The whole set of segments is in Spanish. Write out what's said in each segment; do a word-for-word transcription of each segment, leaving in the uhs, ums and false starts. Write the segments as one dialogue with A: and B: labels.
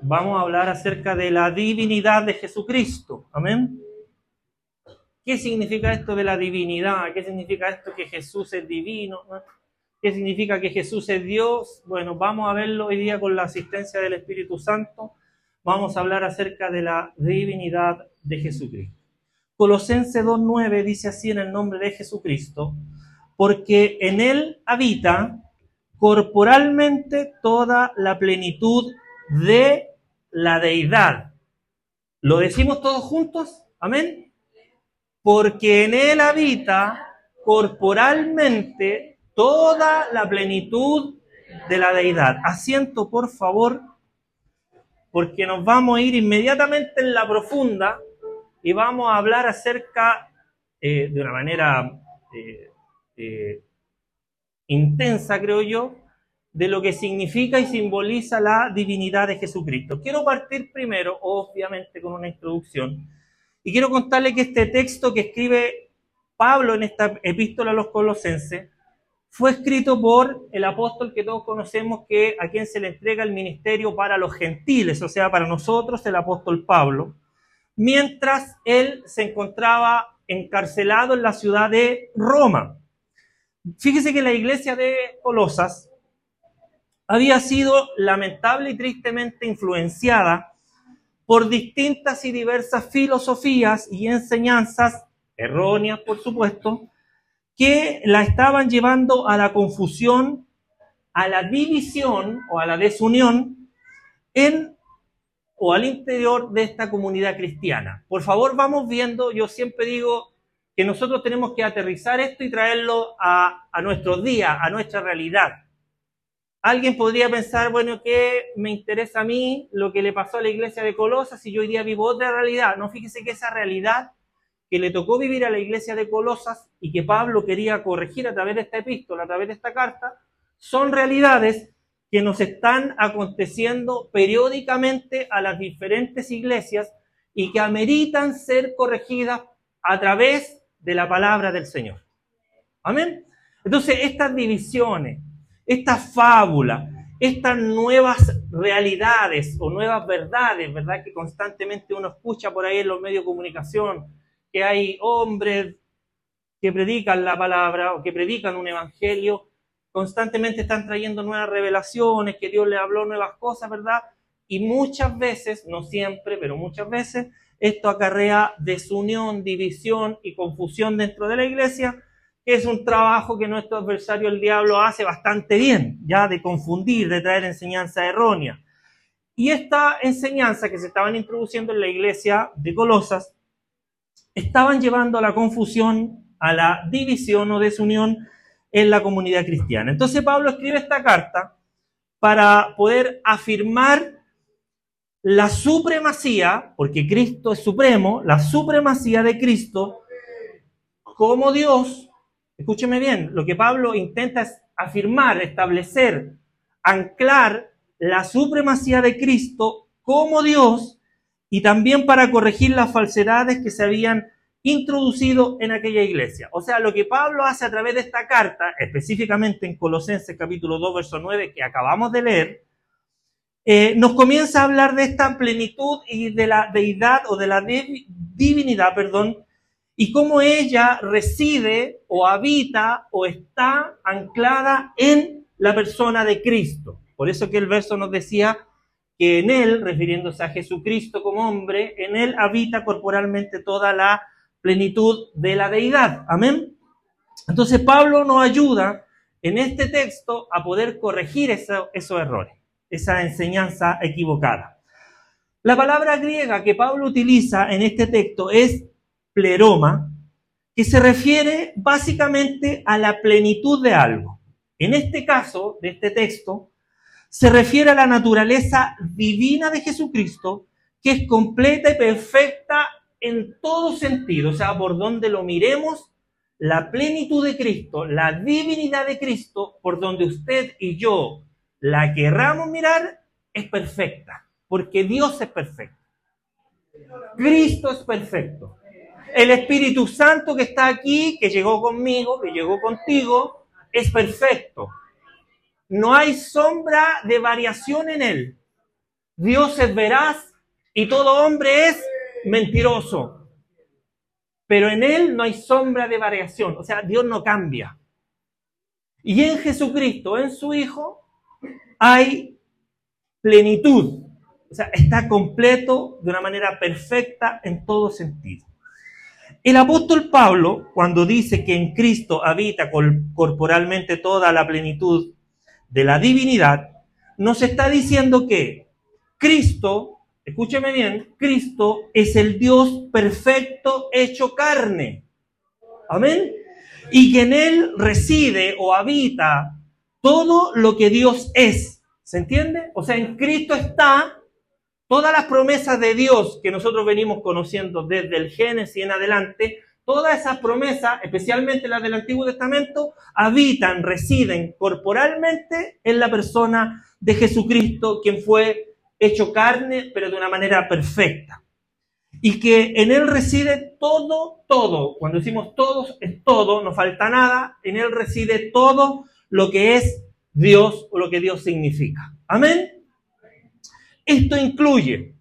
A: vamos a hablar acerca de la divinidad de Jesucristo. Amén. ¿Qué significa esto de la divinidad? ¿Qué significa esto que Jesús es divino? ¿Qué significa que Jesús es Dios? Bueno, vamos a verlo hoy día con la asistencia del Espíritu Santo. Vamos a hablar acerca de la divinidad de Jesucristo. Colosenses dos nueve dice así en el nombre de Jesucristo: porque en Él habita corporalmente toda la plenitud de la deidad. ¿Lo decimos todos juntos? Amén. Porque en Él habita corporalmente toda la plenitud de la deidad. Asiento, por favor, porque nos vamos a ir inmediatamente en la profunda y vamos a hablar acerca, eh, de una manera eh, eh, intensa, creo yo, de lo que significa y simboliza la divinidad de Jesucristo. Quiero partir primero, obviamente, con una introducción. Y quiero contarle que este texto que escribe Pablo en esta epístola a los Colosenses fue escrito por el apóstol que todos conocemos, que a quien se le entrega el ministerio para los gentiles, o sea, para nosotros, el apóstol Pablo, mientras él se encontraba encarcelado en la ciudad de Roma. Fíjese que la iglesia de Colosas había sido lamentable y tristemente influenciada por distintas y diversas filosofías y enseñanzas, erróneas por supuesto, que la estaban llevando a la confusión, a la división o a la desunión en o al interior de esta comunidad cristiana. Por favor, vamos viendo. Yo siempre digo que nosotros tenemos que aterrizar esto y traerlo a, a nuestros días, a nuestra realidad. Alguien podría pensar, bueno, ¿qué me interesa a mí lo que le pasó a la iglesia de Colosas si yo hoy día vivo otra realidad? No, fíjese que esa realidad que le tocó vivir a la iglesia de Colosas y que Pablo quería corregir a través de esta epístola, a través de esta carta, son realidades que nos están aconteciendo periódicamente a las diferentes iglesias y que ameritan ser corregidas a través de la palabra del Señor. Amén. Entonces, estas divisiones, estas fábulas, estas nuevas realidades o nuevas verdades, ¿verdad?, que constantemente uno escucha por ahí en los medios de comunicación, que hay hombres que predican la palabra o que predican un evangelio, constantemente están trayendo nuevas revelaciones, que Dios les habló nuevas cosas, ¿verdad? Y muchas veces, no siempre, pero muchas veces, esto acarrea desunión, división y confusión dentro de la iglesia, que es un trabajo que nuestro adversario, el diablo, hace bastante bien, ya de confundir, de traer enseñanza errónea. Y esta enseñanza que se estaban introduciendo en la iglesia de Colosas estaban llevando a la confusión, a la división o desunión en la comunidad cristiana. Entonces Pablo escribe esta carta para poder afirmar la supremacía, porque Cristo es supremo, la supremacía de Cristo como Dios. Escúcheme bien, lo que Pablo intenta es afirmar, establecer, anclar la supremacía de Cristo como Dios, y también para corregir las falsedades que se habían introducido en aquella iglesia. O sea, lo que Pablo hace a través de esta carta, específicamente en Colosenses capítulo dos, verso nueve, que acabamos de leer, eh, nos comienza a hablar de esta plenitud y de la deidad o de la div- divinidad, perdón, y cómo ella reside o habita o está anclada en la persona de Cristo. Por eso que el verso nos decía que en Él, refiriéndose a Jesucristo como hombre, en Él habita corporalmente toda la plenitud de la deidad. Amén. Entonces Pablo nos ayuda en este texto a poder corregir eso, esos errores, esa enseñanza equivocada. La palabra griega que Pablo utiliza en este texto es pleroma, que se refiere básicamente a la plenitud de algo. En este caso, de este texto, se refiere a la naturaleza divina de Jesucristo, que es completa y perfecta en todo sentido. O sea, por donde lo miremos, la plenitud de Cristo, la divinidad de Cristo, por donde usted y yo la querramos mirar, es perfecta, porque Dios es perfecto. Cristo es perfecto. El Espíritu Santo que está aquí, que llegó conmigo, que llegó contigo, es perfecto. No hay sombra de variación en Él. Dios es veraz y todo hombre es mentiroso. Pero en Él no hay sombra de variación. O sea, Dios no cambia. Y en Jesucristo, en su Hijo, hay plenitud. O sea, está completo de una manera perfecta en todo sentido. El apóstol Pablo, cuando dice que en Cristo habita corporalmente toda la plenitud de la divinidad, nos está diciendo que Cristo, escúcheme bien, Cristo es el Dios perfecto hecho carne. Amén. Y que en Él reside o habita todo lo que Dios es. ¿Se entiende? O sea, en Cristo está todas las promesas de Dios que nosotros venimos conociendo desde el Génesis en adelante. Todas esas promesas, especialmente las del Antiguo Testamento, habitan, residen corporalmente en la persona de Jesucristo, quien fue hecho carne, pero de una manera perfecta. Y que en Él reside todo, todo. Cuando decimos todos, es todo, no falta nada. En Él reside todo lo que es Dios o lo que Dios significa. Amén. Esto incluye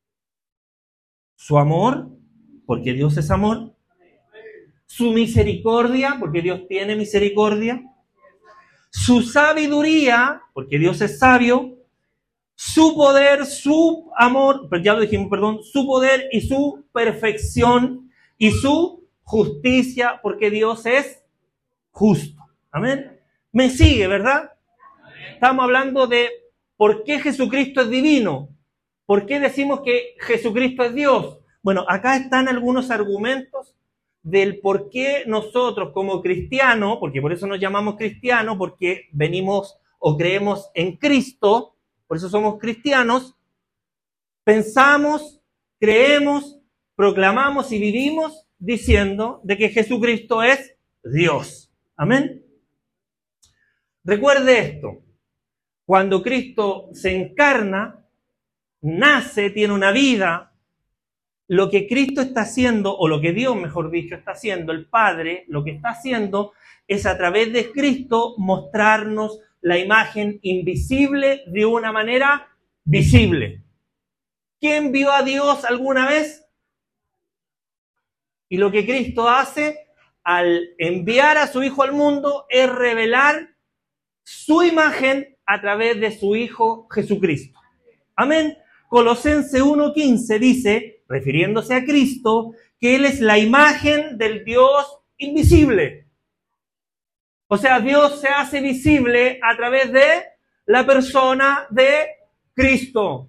A: su amor, porque Dios es amor. Su misericordia, porque Dios tiene misericordia. Su sabiduría, porque Dios es sabio. Su poder, su amor, ya lo dijimos, perdón, su poder y su perfección y su justicia, porque Dios es justo. Amén. Me sigue, ¿verdad? Estamos hablando de por qué Jesucristo es divino. ¿Por qué decimos que Jesucristo es Dios? Bueno, acá están algunos argumentos del por qué nosotros como cristianos, porque por eso nos llamamos cristianos, porque venimos o creemos en Cristo, por eso somos cristianos, pensamos, creemos, proclamamos y vivimos diciendo de que Jesucristo es Dios. Amén. Recuerde esto, cuando Cristo se encarna, nace, tiene una vida, lo que Cristo está haciendo, o lo que Dios, mejor dicho, está haciendo, el Padre, lo que está haciendo es a través de Cristo mostrarnos la imagen invisible de una manera visible. ¿Quién vio a Dios alguna vez? Y lo que Cristo hace al enviar a su Hijo al mundo es revelar su imagen a través de su Hijo Jesucristo. Amén. Colosenses uno quince dice, refiriéndose a Cristo, que Él es la imagen del Dios invisible. O sea, Dios se hace visible a través de la persona de Cristo.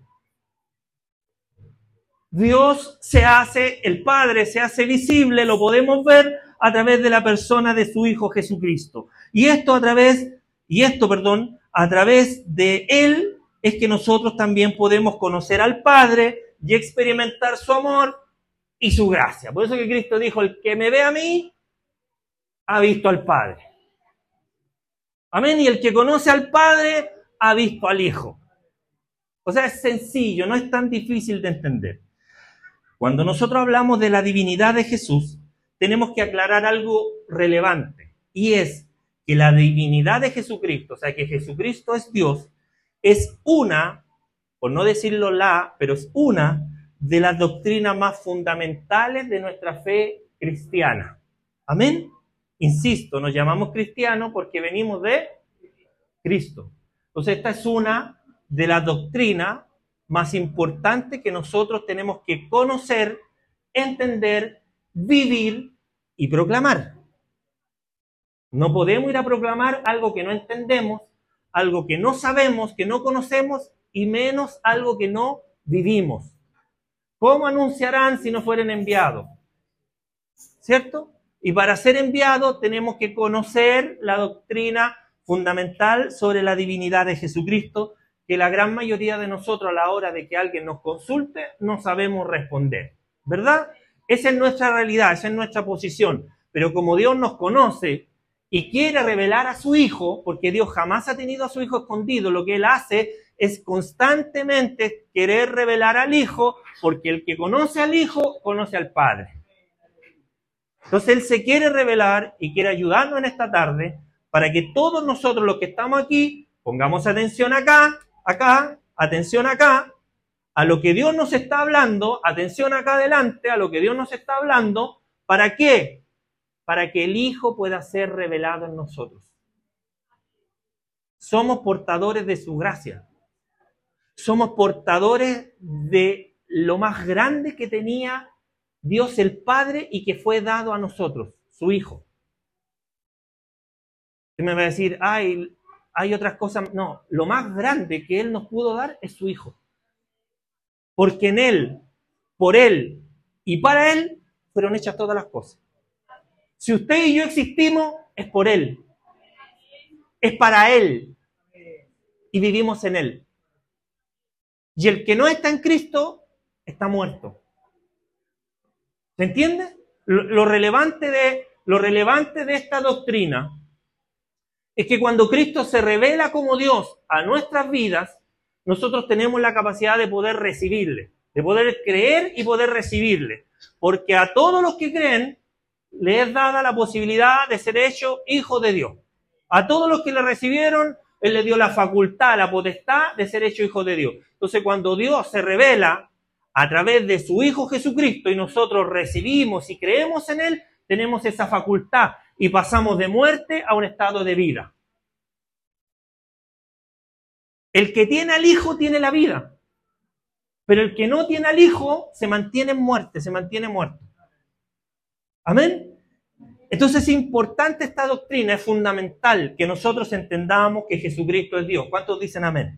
A: Dios se hace, el Padre se hace visible, lo podemos ver a través de la persona de su Hijo Jesucristo. Y esto a través, y esto, perdón, a través de Él es que nosotros también podemos conocer al Padre y experimentar su amor y su gracia. Por eso que Cristo dijo, el que me ve a mí, ha visto al Padre. Amén. Y el que conoce al Padre ha visto al Hijo. O sea, es sencillo, no es tan difícil de entender. Cuando nosotros hablamos de la divinidad de Jesús, tenemos que aclarar algo relevante. Y es que la divinidad de Jesucristo, o sea, que Jesucristo es Dios, es una, por no decirlo la, pero es una de las doctrinas más fundamentales de nuestra fe cristiana. Amén. Insisto, nos llamamos cristianos porque venimos de Cristo. Entonces, esta es una de las doctrinas más importantes que nosotros tenemos que conocer, entender, vivir y proclamar. No podemos ir a proclamar algo que no entendemos, algo que no sabemos, que no conocemos, y menos algo que no vivimos. ¿Cómo anunciarán si no fueren enviados? ¿Cierto? Y para ser enviados tenemos que conocer la doctrina fundamental sobre la divinidad de Jesucristo, que la gran mayoría de nosotros a la hora de que alguien nos consulte no sabemos responder, ¿verdad? Esa es nuestra realidad, esa es nuestra posición. Pero como Dios nos conoce y quiere revelar a su Hijo, porque Dios jamás ha tenido a su Hijo escondido, lo que Él hace es constantemente querer revelar al Hijo, porque el que conoce al Hijo, conoce al Padre. Entonces Él se quiere revelar y quiere ayudarnos en esta tarde para que todos nosotros los que estamos aquí pongamos atención acá, acá, atención acá, a lo que Dios nos está hablando, atención acá adelante, a lo que Dios nos está hablando, ¿para qué? Para que el Hijo pueda ser revelado en nosotros. Somos portadores de su gracia. Somos portadores de lo más grande que tenía Dios el Padre y que fue dado a nosotros, su Hijo. Usted me va a decir, ay, hay otras cosas. No, lo más grande que Él nos pudo dar es su Hijo. Porque en Él, por Él y para Él fueron hechas todas las cosas. Si usted y yo existimos, es por Él. Es para Él. Y vivimos en Él. Y el que no está en Cristo, está muerto. ¿Se entiende? Lo, lo relevante de, lo relevante de esta doctrina es que cuando Cristo se revela como Dios a nuestras vidas, nosotros tenemos la capacidad de poder recibirle, de poder creer y poder recibirle. Porque a todos los que creen, les es dada la posibilidad de ser hechos hijos de Dios. A todos los que le recibieron, Él les dio la facultad, la potestad de ser hechos hijos de Dios. Entonces, cuando Dios se revela a través de su Hijo Jesucristo y nosotros recibimos y creemos en Él, tenemos esa facultad y pasamos de muerte a un estado de vida. El que tiene al Hijo tiene la vida, pero el que no tiene al Hijo se mantiene en muerte, se mantiene muerto. ¿Amén? Entonces es importante esta doctrina, es fundamental que nosotros entendamos que Jesucristo es Dios. ¿Cuántos dicen amén?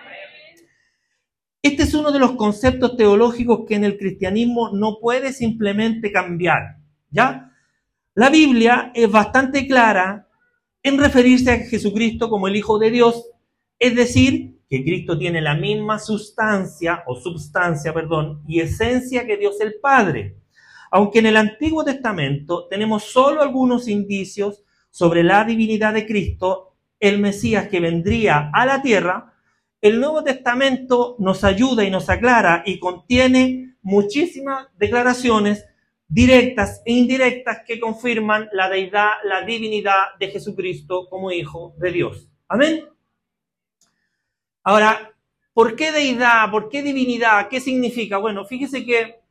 A: Este es uno de los conceptos teológicos que en el cristianismo no puede simplemente cambiar, ¿ya? La Biblia es bastante clara en referirse a Jesucristo como el Hijo de Dios, es decir, que Cristo tiene la misma sustancia, o substancia, perdón, y esencia que Dios el Padre. Aunque en el Antiguo Testamento tenemos solo algunos indicios sobre la divinidad de Cristo, el Mesías que vendría a la tierra, el Nuevo Testamento nos ayuda y nos aclara y contiene muchísimas declaraciones directas e indirectas que confirman la deidad, la divinidad de Jesucristo como Hijo de Dios. ¿Amén? Ahora, ¿por qué deidad? ¿Por qué divinidad? ¿Qué significa? Bueno, fíjese que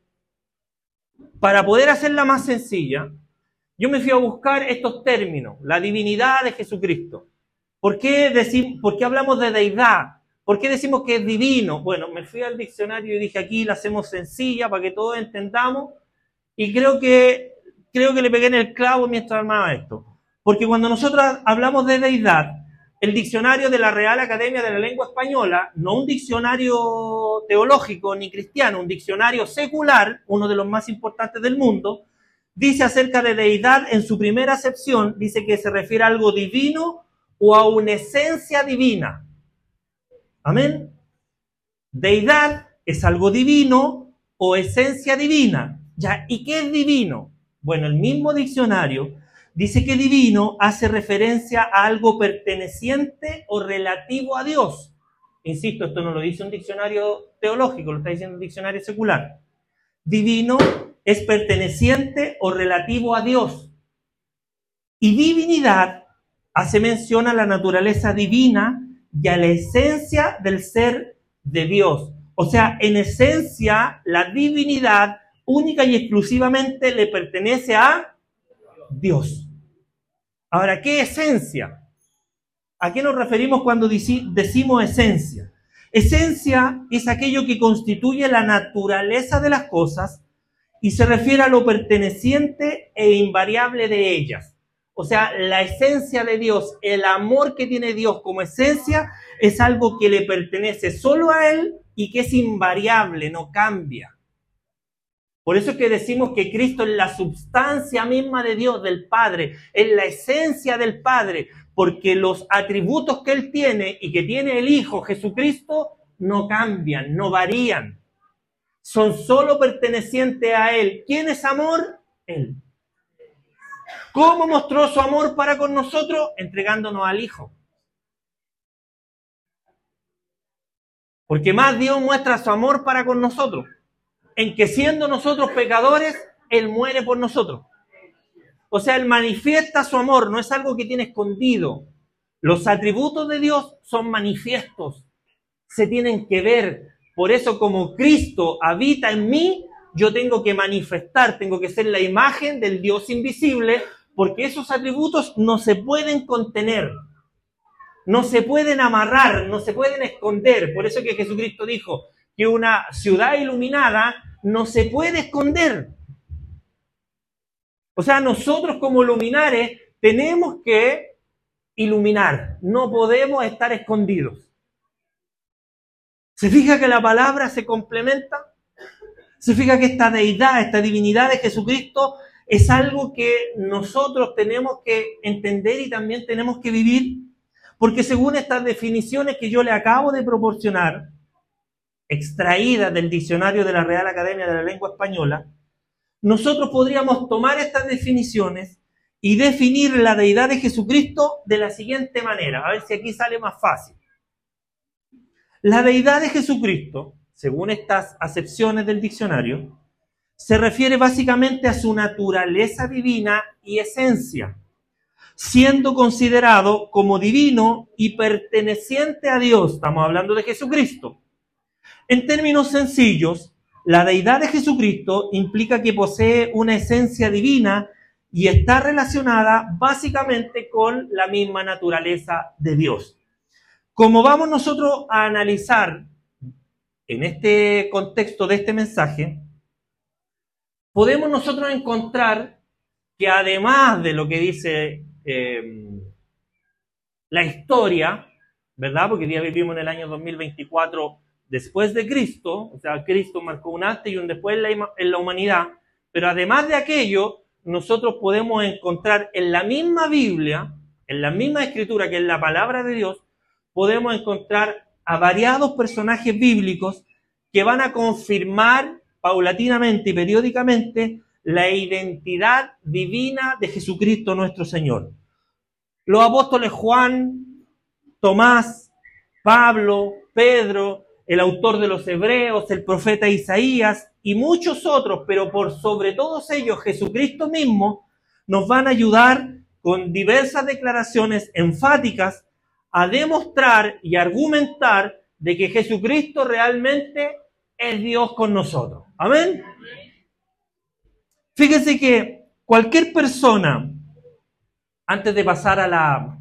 A: para poder hacerla más sencilla, yo me fui a buscar estos términos, la divinidad de Jesucristo. ¿Por qué, decimos, ¿Por qué hablamos de deidad? ¿Por qué decimos que es divino? Bueno, me fui al diccionario y dije aquí la hacemos sencilla para que todos entendamos y creo que, creo que le pegué en el clavo mientras armaba esto. Porque cuando nosotros hablamos de deidad, el diccionario de la Real Academia de la Lengua Española, no un diccionario teológico ni cristiano, un diccionario secular, uno de los más importantes del mundo, dice acerca de deidad en su primera acepción, dice que se refiere a algo divino o a una esencia divina. ¿Amén? Deidad es algo divino o esencia divina. ¿Ya? ¿Y qué es divino? Bueno, el mismo diccionario dice que divino hace referencia a algo perteneciente o relativo a Dios. Insisto, esto no lo dice un diccionario teológico, lo está diciendo un diccionario secular. Divino es perteneciente o relativo a Dios. Y divinidad hace mención a la naturaleza divina y a la esencia del ser de Dios. O sea, en esencia, la divinidad única y exclusivamente le pertenece a Dios. Ahora, ¿qué esencia? ¿A qué nos referimos cuando decimos esencia? Esencia es aquello que constituye la naturaleza de las cosas y se refiere a lo perteneciente e invariable de ellas. O sea, la esencia de Dios, el amor que tiene Dios como esencia, es algo que le pertenece solo a Él y que es invariable, no cambia. Por eso es que decimos que Cristo es la substancia misma de Dios, del Padre, es la esencia del Padre, porque los atributos que Él tiene y que tiene el Hijo Jesucristo no cambian, no varían. Son solo pertenecientes a Él. ¿Quién es amor? Él. ¿Cómo mostró su amor para con nosotros? Entregándonos al Hijo. Porque más Dios muestra su amor para con nosotros, en que siendo nosotros pecadores, Él muere por nosotros. O sea, Él manifiesta su amor, no es algo que tiene escondido. Los atributos de Dios son manifiestos, se tienen que ver. Por eso, como Cristo habita en mí, yo tengo que manifestar, tengo que ser la imagen del Dios invisible, porque esos atributos no se pueden contener, no se pueden amarrar, no se pueden esconder. Por eso que Jesucristo dijo que una ciudad iluminada no se puede esconder. O sea, nosotros como luminares tenemos que iluminar, no podemos estar escondidos. ¿Se fija que la palabra se complementa? ¿Se fija que esta deidad, esta divinidad de Jesucristo es algo que nosotros tenemos que entender y también tenemos que vivir? Porque según estas definiciones que yo le acabo de proporcionar, extraídas del diccionario de la Real Academia de la Lengua Española, nosotros podríamos tomar estas definiciones y definir la deidad de Jesucristo de la siguiente manera. A ver si aquí sale más fácil. La deidad de Jesucristo, según estas acepciones del diccionario, se refiere básicamente a su naturaleza divina y esencia, siendo considerado como divino y perteneciente a Dios. Estamos hablando de Jesucristo. En términos sencillos, la deidad de Jesucristo implica que posee una esencia divina y está relacionada básicamente con la misma naturaleza de Dios. Como vamos nosotros a analizar en este contexto de este mensaje, podemos nosotros encontrar que además de lo que dice eh, la historia, ¿verdad? Porque ya vivimos en el año dos mil veinticuatro después de Cristo, o sea, Cristo marcó un antes y un después en la, en la humanidad, pero además de aquello, nosotros podemos encontrar en la misma Biblia, en la misma Escritura que es la palabra de Dios, podemos encontrar a variados personajes bíblicos que van a confirmar paulatinamente y periódicamente la identidad divina de Jesucristo nuestro Señor. Los apóstoles Juan, Tomás, Pablo, Pedro, el autor de los Hebreos, el profeta Isaías y muchos otros, pero por sobre todos ellos Jesucristo mismo, nos van a ayudar con diversas declaraciones enfáticas a demostrar y argumentar de que Jesucristo realmente es Dios con nosotros. ¿Amén? Fíjense que cualquier persona, antes de pasar a, la,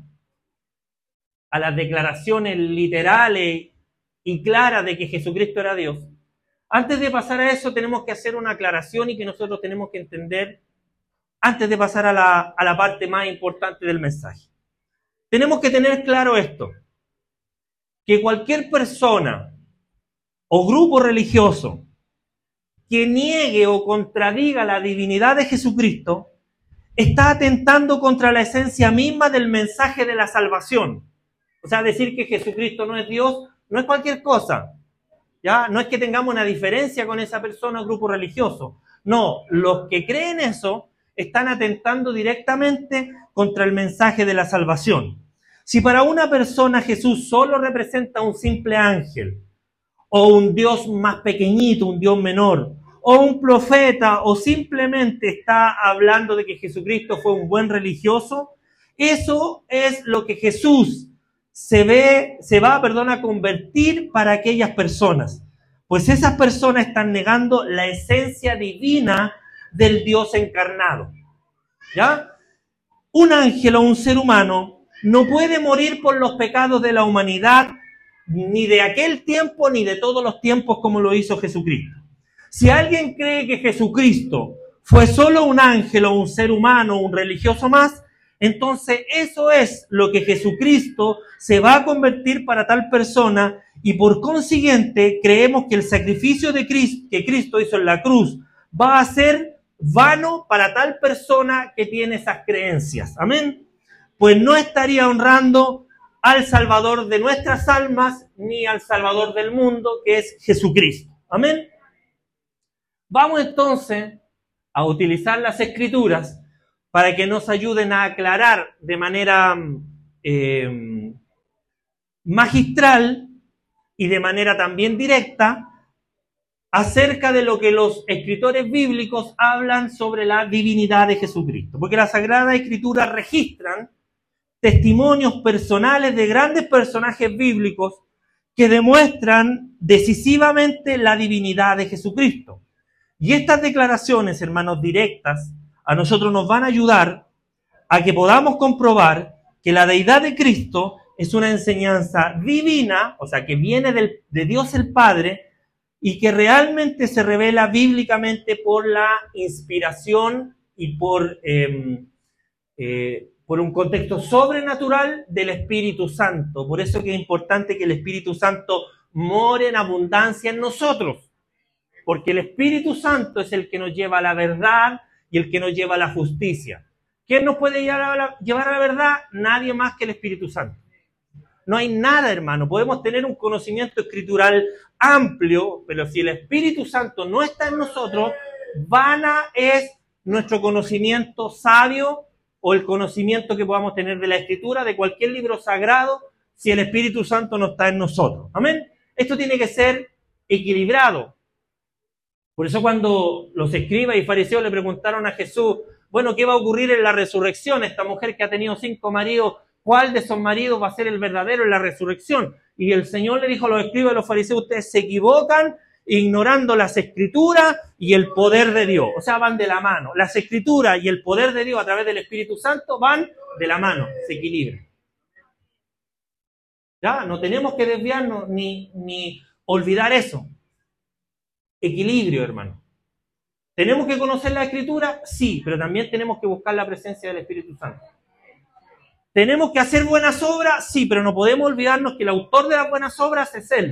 A: a las declaraciones literales y claras de que Jesucristo era Dios, antes de pasar a eso tenemos que hacer una aclaración y que nosotros tenemos que entender antes de pasar a la, a la parte más importante del mensaje. Tenemos que tener claro esto, que cualquier persona o grupo religioso que niegue o contradiga la divinidad de Jesucristo está atentando contra la esencia misma del mensaje de la salvación. O sea, decir que Jesucristo no es Dios no es cualquier cosa, ¿ya? No es que tengamos una diferencia con esa persona o grupo religioso. No, los que creen eso están atentando directamente contra el mensaje de la salvación. Si para una persona Jesús solo representa un simple ángel, o un Dios más pequeñito, un Dios menor, o un profeta, o simplemente está hablando de que Jesucristo fue un buen religioso, eso es lo que Jesús se ve, se va, perdón, a convertir para aquellas personas. Pues esas personas están negando la esencia divina del Dios encarnado. ¿Ya? Un ángel o un ser humano no puede morir por los pecados de la humanidad, ni de aquel tiempo, ni de todos los tiempos como lo hizo Jesucristo. Si alguien cree que Jesucristo fue solo un ángel o un ser humano, un religioso más, entonces eso es lo que Jesucristo se va a convertir para tal persona y por consiguiente creemos que el sacrificio de Cristo, que Cristo hizo en la cruz va a ser vano para tal persona que tiene esas creencias. Amén. Pues no estaría honrando al Salvador de nuestras almas ni al Salvador del mundo, que es Jesucristo. Amén. Vamos entonces a utilizar las Escrituras para que nos ayuden a aclarar de manera eh, magistral y de manera también directa acerca de lo que los escritores bíblicos hablan sobre la divinidad de Jesucristo. Porque las Sagradas Escrituras registran testimonios personales de grandes personajes bíblicos que demuestran decisivamente la divinidad de Jesucristo. Y estas declaraciones, hermanos, directas, a nosotros nos van a ayudar a que podamos comprobar que la deidad de Cristo es una enseñanza divina, o sea, que viene del, de Dios el Padre, y que realmente se revela bíblicamente por la inspiración y por, eh, eh, por un contexto sobrenatural del Espíritu Santo. Por eso que es importante que el Espíritu Santo more en abundancia en nosotros, porque el Espíritu Santo es el que nos lleva a la verdad y el que nos lleva a la justicia. ¿Quién nos puede llevar a la, llevar a la verdad? Nadie más que el Espíritu Santo. No hay nada, hermano. Podemos tener un conocimiento escritural amplio, pero si el Espíritu Santo no está en nosotros, vana es nuestro conocimiento sabio o el conocimiento que podamos tener de la Escritura, de cualquier libro sagrado, si el Espíritu Santo no está en nosotros. Amén. Esto tiene que ser equilibrado. Por eso cuando los escribas y fariseos le preguntaron a Jesús, bueno, ¿qué va a ocurrir en la resurrección? Esta mujer que ha tenido cinco maridos, ¿cuál de esos maridos va a ser el verdadero en la resurrección? Y el Señor le dijo a los escribas y a los fariseos, ustedes se equivocan ignorando las Escrituras y el poder de Dios. O sea, van de la mano. Las Escrituras y el poder de Dios a través del Espíritu Santo van de la mano, se equilibran. ¿Ya? No tenemos que desviarnos ni, ni olvidar eso. Equilibrio, hermano. ¿Tenemos que conocer la Escritura? Sí, pero también tenemos que buscar la presencia del Espíritu Santo. ¿Tenemos que hacer buenas obras? Sí, pero no podemos olvidarnos que el autor de las buenas obras es Él.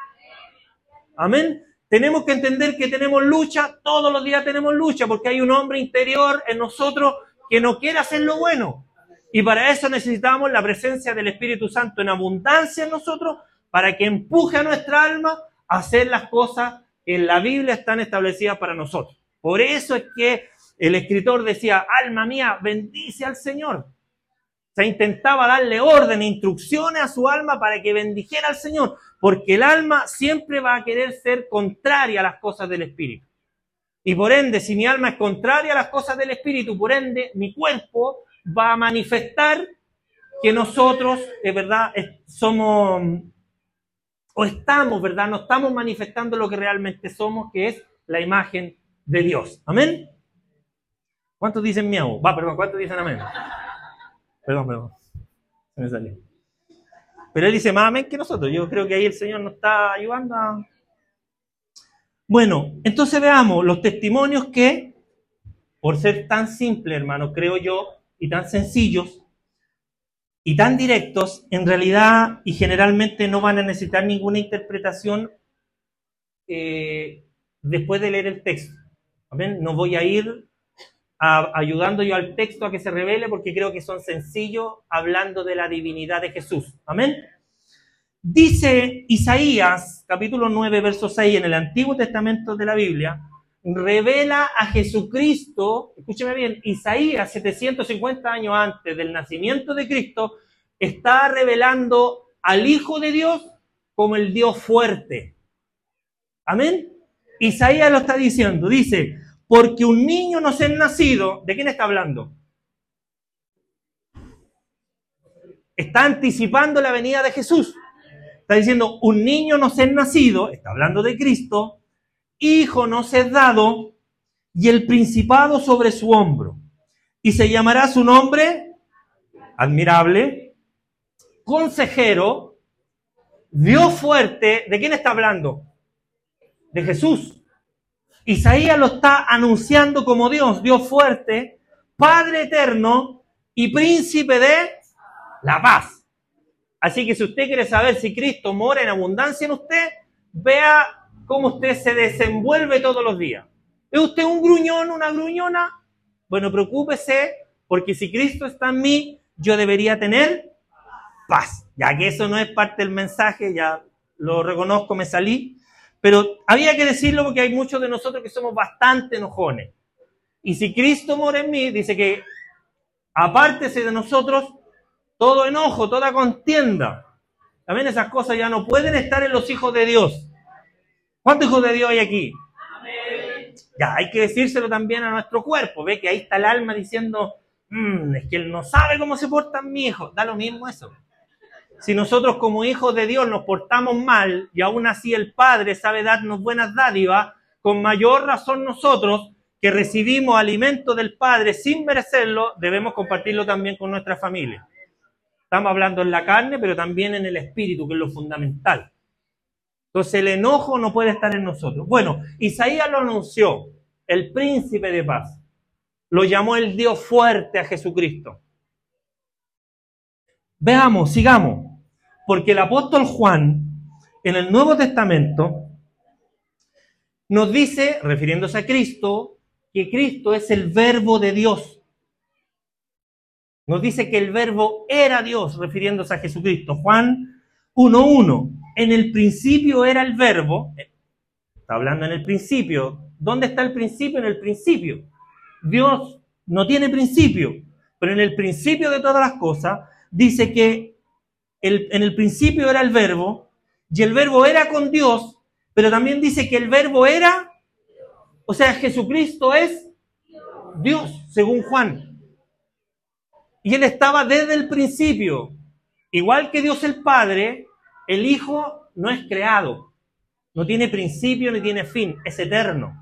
A: Amén. Tenemos que entender que tenemos lucha, todos los días tenemos lucha, porque hay un hombre interior en nosotros que no quiere hacer lo bueno. Y para eso necesitamos la presencia del Espíritu Santo en abundancia en nosotros, para que empuje a nuestra alma a hacer las cosas que en la Biblia están establecidas para nosotros. Por eso es que el escritor decía, alma mía, bendice al Señor. Se intentaba darle orden e instrucciones a su alma para que bendijera al Señor, porque el alma siempre va a querer ser contraria a las cosas del Espíritu. Y por ende, si mi alma es contraria a las cosas del Espíritu, por ende, mi cuerpo va a manifestar que nosotros, es verdad, somos, o estamos, ¿verdad? No estamos manifestando lo que realmente somos, que es la imagen de Dios. ¿Amén? ¿Cuántos dicen miau? Va, perdón, ¿cuántos dicen amén? Perdón, perdón. Se me salió. Pero él dice más amén que nosotros. Yo creo que ahí el Señor nos está ayudando a... Bueno, entonces veamos los testimonios que, por ser tan simples, hermano, creo yo, y tan sencillos, y tan directos, en realidad y generalmente no van a necesitar ninguna interpretación eh, después de leer el texto. ¿Amén? No voy a ir a, ayudando yo al texto a que se revele porque creo que son sencillos hablando de la divinidad de Jesús. ¿Amén? Dice Isaías, capítulo nueve, verso seis, en el Antiguo Testamento de la Biblia, revela a Jesucristo, escúcheme bien, Isaías, setecientos cincuenta años antes del nacimiento de Cristo, está revelando al Hijo de Dios como el Dios fuerte. ¿Amén? Isaías lo está diciendo, dice, porque un niño nos es nacido, ¿de quién está hablando? Está anticipando la venida de Jesús. Está diciendo, un niño nos es nacido, está hablando de Cristo, hijo nos es dado, y el principado sobre su hombro. Y se llamará su nombre, admirable, consejero, Dios fuerte. ¿De quién está hablando? De Jesús. Isaías lo está anunciando como Dios, Dios fuerte, Padre eterno y príncipe de la paz. Así que si usted quiere saber si Cristo mora en abundancia en usted, vea cómo usted se desenvuelve todos los días. ¿Es usted un gruñón, una gruñona? Bueno, preocúpese, porque si Cristo está en mí, yo debería tener paz. Ya que eso no es parte del mensaje, ya lo reconozco, me salí. Pero había que decirlo porque hay muchos de nosotros que somos bastante enojones. Y si Cristo mora en mí, dice que apártese de nosotros todo enojo, toda contienda. También esas cosas ya no pueden estar en los hijos de Dios. ¿Cuántos hijos de Dios hay aquí? Amén. Ya, hay que decírselo también a nuestro cuerpo. Ve que ahí está el alma diciendo, mmm, es que él no sabe cómo se portan mis hijos. Da lo mismo eso. Si nosotros como hijos de Dios nos portamos mal y aún así el Padre sabe darnos buenas dádivas, con mayor razón nosotros que recibimos alimento del Padre sin merecerlo, debemos compartirlo también con nuestra familia. Estamos hablando en la carne, pero también en el espíritu, que es lo fundamental. Entonces el enojo no puede estar en nosotros. Bueno, Isaías lo anunció, el príncipe de paz. Lo llamó el Dios fuerte a Jesucristo. Veamos, sigamos. Porque el apóstol Juan, en el Nuevo Testamento, nos dice, refiriéndose a Cristo, que Cristo es el verbo de Dios. Nos dice que el verbo era Dios, refiriéndose a Jesucristo. Juan uno uno. En el principio era el verbo. Está hablando en el principio. ¿Dónde está el principio? En el principio. Dios no tiene principio, pero en el principio de todas las cosas dice que el, en el principio era el verbo, y el verbo era con Dios, pero también dice que el verbo era, o sea, Jesucristo es Dios, según Juan. Y Él estaba desde el principio. Igual que Dios el Padre, el Hijo no es creado, no tiene principio ni tiene fin, es eterno.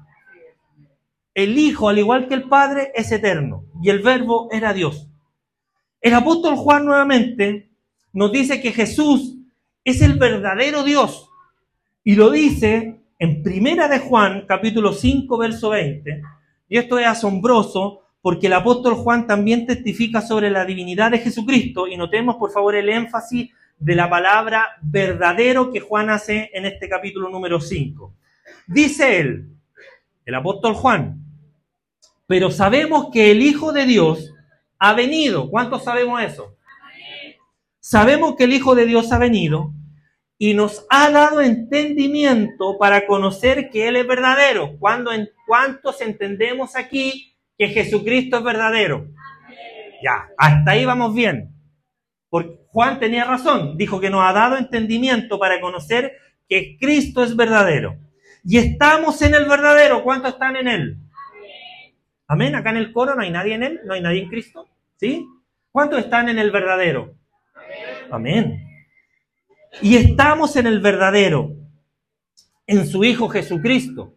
A: El Hijo, al igual que el Padre, es eterno, y el Verbo era Dios. El apóstol Juan nuevamente nos dice que Jesús es el verdadero Dios, y lo dice en Primera de Juan, capítulo cinco, verso veinte, y esto es asombroso, porque el apóstol Juan también testifica sobre la divinidad de Jesucristo, y notemos por favor el énfasis de la palabra verdadero que Juan hace en este capítulo número cinco. Dice él, el apóstol Juan, pero sabemos que el Hijo de Dios ha venido. ¿Cuántos sabemos eso? Sabemos que el Hijo de Dios ha venido y nos ha dado entendimiento para conocer que Él es verdadero. ¿Cuándo, en, ¿Cuántos entendemos aquí que Jesucristo es verdadero? Ya, hasta ahí vamos bien. Porque Juan tenía razón, dijo que nos ha dado entendimiento para conocer que Cristo es verdadero. Y estamos en el verdadero. ¿Cuántos están en Él? Amén. Acá en el coro no hay nadie en Él, no hay nadie en Cristo. ¿Sí? ¿Cuántos están en el verdadero? Amén. Y estamos en el verdadero, en su Hijo Jesucristo.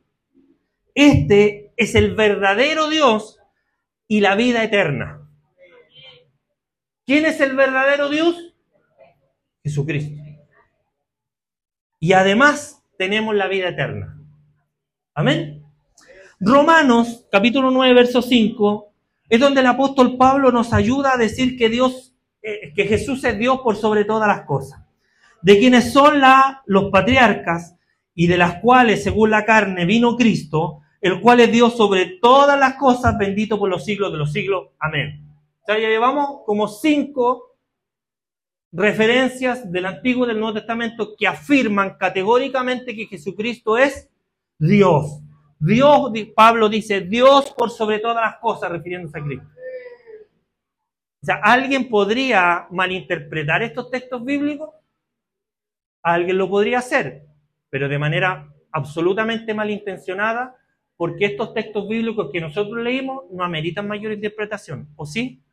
A: Este es el verdadero Dios y la vida eterna. ¿Quién es el verdadero Dios? Jesucristo. Y además tenemos la vida eterna. Amén. Romanos, capítulo nueve, verso cinco, es donde el apóstol Pablo nos ayuda a decir que Dios, eh, que Jesús es Dios por sobre todas las cosas. De quienes son la, los patriarcas y de las cuales, según la carne, vino Cristo, el cual es Dios sobre todas las cosas, bendito por los siglos de los siglos. Amén. O sea, ya llevamos como cinco referencias del Antiguo y del Nuevo Testamento que afirman categóricamente que Jesucristo es Dios. Dios, Pablo dice, Dios por sobre todas las cosas, refiriéndose a Cristo. O sea, ¿alguien podría malinterpretar estos textos bíblicos? Alguien lo podría hacer, pero de manera absolutamente malintencionada, porque estos textos bíblicos que nosotros leímos no ameritan mayor interpretación, ¿o sí?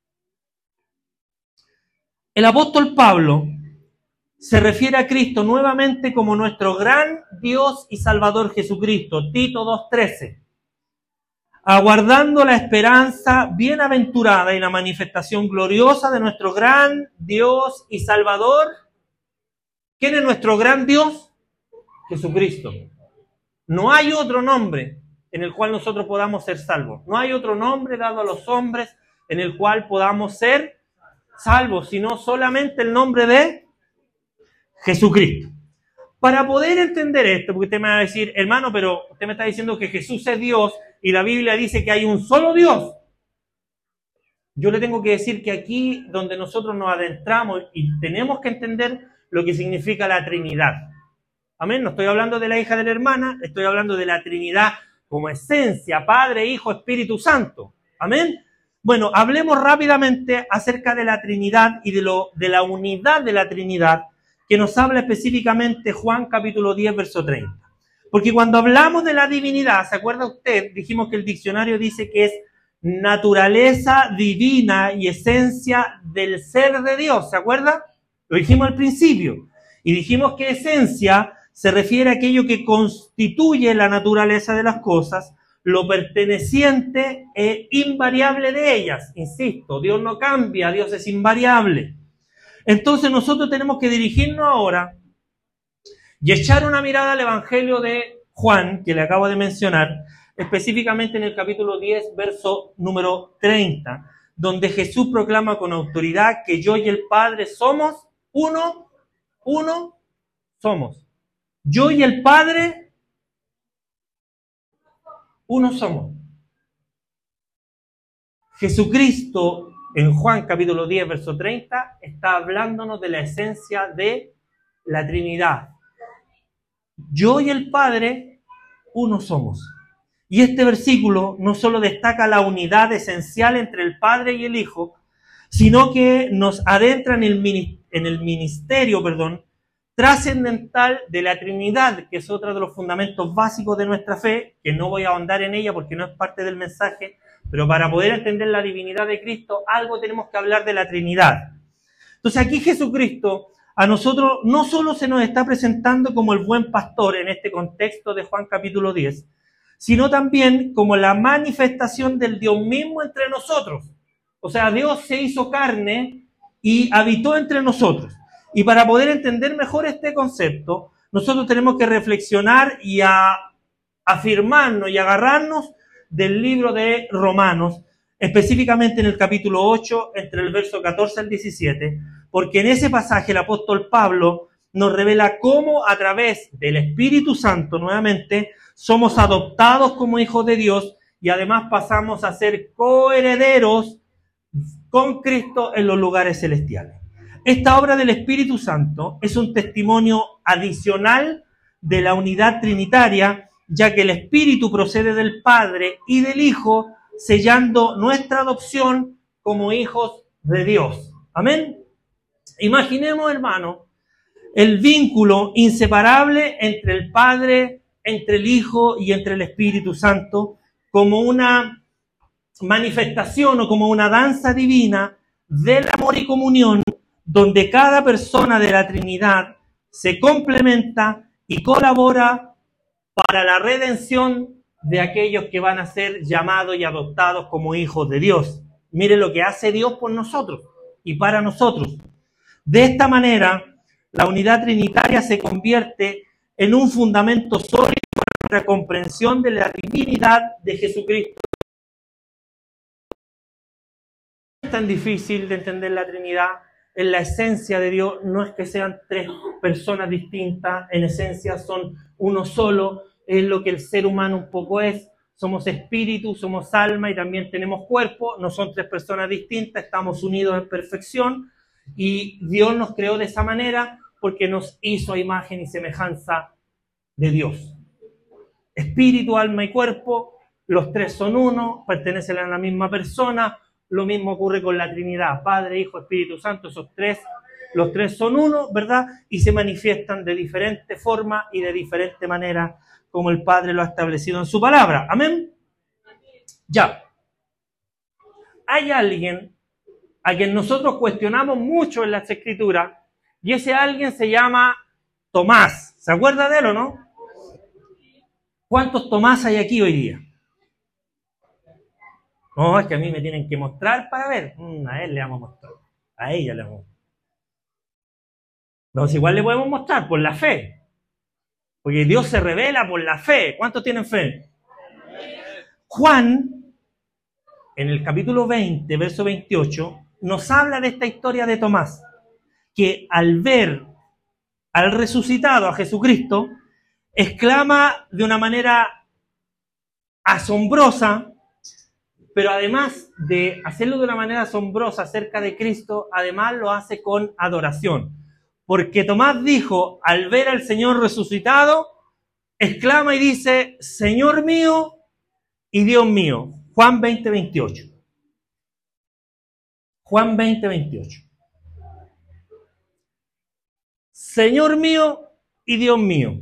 A: El apóstol Pablo se refiere a Cristo nuevamente como nuestro gran Dios y Salvador Jesucristo, Tito dos trece, aguardando la esperanza bienaventurada y la manifestación gloriosa de nuestro gran Dios y Salvador. ¿Quién es nuestro gran Dios? Jesucristo. No hay otro nombre en el cual nosotros podamos ser salvos. No hay otro nombre dado a los hombres en el cual podamos ser salvos, sino solamente el nombre de Jesucristo. Para poder entender esto, porque usted me va a decir, hermano, pero usted me está diciendo que Jesús es Dios y la Biblia dice que hay un solo Dios. Yo le tengo que decir que aquí donde nosotros nos adentramos y tenemos que entender lo que significa la Trinidad. Amén. No estoy hablando de la hija de la hermana, estoy hablando de la Trinidad como esencia, Padre, Hijo, Espíritu Santo. Amén. Bueno, hablemos rápidamente acerca de la Trinidad y de, lo, de la unidad de la Trinidad, que nos habla específicamente Juan capítulo diez, verso treinta. Porque cuando hablamos de la divinidad, ¿se acuerda usted? Dijimos que el diccionario dice que es naturaleza divina y esencia del ser de Dios, ¿se acuerda? Lo dijimos al principio. Y dijimos que esencia se refiere a aquello que constituye la naturaleza de las cosas, lo perteneciente e invariable de ellas. Insisto, Dios no cambia, Dios es invariable. Entonces nosotros tenemos que dirigirnos ahora y echar una mirada al Evangelio de Juan, que le acabo de mencionar, específicamente en el capítulo diez, verso número treinta, donde Jesús proclama con autoridad que yo y el Padre somos uno, uno somos. Yo y el Padre, uno somos. Jesucristo, en Juan capítulo diez, verso treinta, está hablándonos de la esencia de la Trinidad. Yo y el Padre, uno somos. Y este versículo no solo destaca la unidad esencial entre el Padre y el Hijo, sino que nos adentra en el, en el ministerio, perdón, trascendental de la Trinidad, que es otro de los fundamentos básicos de nuestra fe, que no voy a ahondar en ella porque no es parte del mensaje, pero para poder entender la divinidad de Cristo, algo tenemos que hablar de la Trinidad. Entonces aquí Jesucristo a nosotros no solo se nos está presentando como el buen pastor en este contexto de Juan capítulo diez, sino también como la manifestación del Dios mismo entre nosotros. O sea, Dios se hizo carne y habitó entre nosotros. Y para poder entender mejor este concepto, nosotros tenemos que reflexionar y a, afirmarnos y agarrarnos del libro de Romanos, específicamente en el capítulo ocho, entre el verso catorce al diecisiete, porque en ese pasaje el apóstol Pablo nos revela cómo a través del Espíritu Santo, nuevamente, somos adoptados como hijos de Dios y además pasamos a ser coherederos con Cristo en los lugares celestiales. Esta obra del Espíritu Santo es un testimonio adicional de la unidad trinitaria, ya que el Espíritu procede del Padre y del Hijo, sellando nuestra adopción como hijos de Dios. Amén. Imaginemos, hermano, el vínculo inseparable entre el Padre, entre el Hijo y entre el Espíritu Santo, como una manifestación o como una danza divina del amor y comunión, donde cada persona de la Trinidad se complementa y colabora para la redención de aquellos que van a ser llamados y adoptados como hijos de Dios. Mire lo que hace Dios por nosotros y para nosotros. De esta manera, la unidad trinitaria se convierte en un fundamento sólido para nuestra comprensión de la divinidad de Jesucristo. No es tan difícil de entender la Trinidad. En la esencia de Dios no es que sean tres personas distintas, en esencia son uno solo, es lo que el ser humano un poco es. Somos espíritu, somos alma y también tenemos cuerpo, no son tres personas distintas, estamos unidos en perfección y Dios nos creó de esa manera porque nos hizo a imagen y semejanza de Dios. Espíritu, alma y cuerpo, los tres son uno, pertenecen a la misma persona. Lo mismo ocurre con la Trinidad, Padre, Hijo, Espíritu Santo, esos tres, los tres son uno, ¿verdad? Y se manifiestan de diferente forma y de diferente manera, como el Padre lo ha establecido en su palabra. ¿Amén? Ya. Hay alguien a quien nosotros cuestionamos mucho en las Escrituras, y ese alguien se llama Tomás. ¿Se acuerda de él o no? ¿Cuántos Tomás hay aquí hoy día? No, es que a mí me tienen que mostrar para ver. Mm, a él le vamos a mostrar. A ella le vamos a mostrar. No, si igual le podemos mostrar por la fe. Porque Dios se revela por la fe. ¿Cuántos tienen fe? Juan, en el capítulo veinte, verso veintiocho, nos habla de esta historia de Tomás, que al ver al resucitado, a Jesucristo, exclama de una manera asombrosa, pero además de hacerlo de una manera asombrosa acerca de Cristo, además lo hace con adoración. Porque Tomás dijo, al ver al Señor resucitado, exclama y dice, Señor mío y Dios mío. Juan veinte, veintiocho. Juan veinte, veintiocho. Señor mío y Dios mío.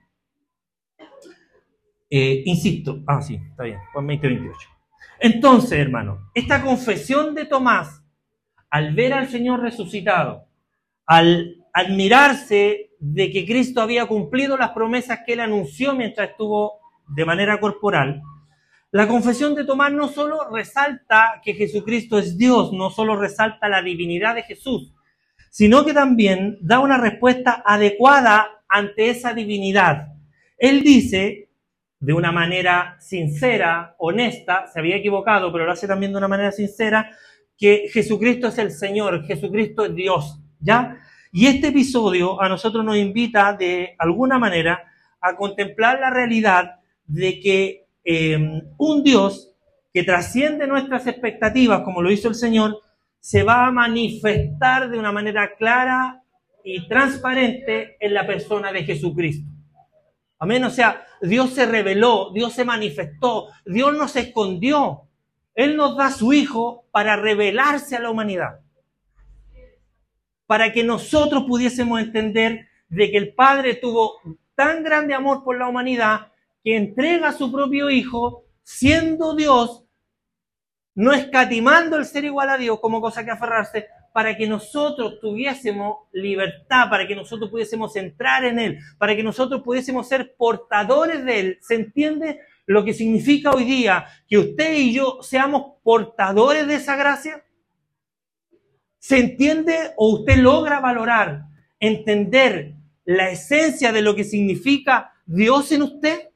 A: Eh, insisto, ah sí, está bien, Juan veinte, veintiocho. Entonces, hermano, esta confesión de Tomás, al ver al Señor resucitado, al admirarse de que Cristo había cumplido las promesas que él anunció mientras estuvo de manera corporal, la confesión de Tomás no solo resalta que Jesucristo es Dios, no solo resalta la divinidad de Jesús, sino que también da una respuesta adecuada ante esa divinidad. Él dice, de una manera sincera, honesta, se había equivocado, pero lo hace también de una manera sincera, que Jesucristo es el Señor, Jesucristo es Dios, ¿ya? Y este episodio a nosotros nos invita de alguna manera a contemplar la realidad de que eh, un Dios que trasciende nuestras expectativas, como lo hizo el Señor, se va a manifestar de una manera clara y transparente en la persona de Jesucristo. Amén. O sea, Dios se reveló, Dios se manifestó, Dios no se escondió. Él nos da a su Hijo para revelarse a la humanidad. Para que nosotros pudiésemos entender de que el Padre tuvo tan grande amor por la humanidad que entrega a su propio Hijo, siendo Dios, no escatimando el ser igual a Dios como cosa que aferrarse, para que nosotros tuviésemos libertad, para que nosotros pudiésemos entrar en Él, para que nosotros pudiésemos ser portadores de Él. ¿Se entiende lo que significa hoy día que usted y yo seamos portadores de esa gracia? ¿Se entiende o usted logra valorar, entender la esencia de lo que significa Dios en usted?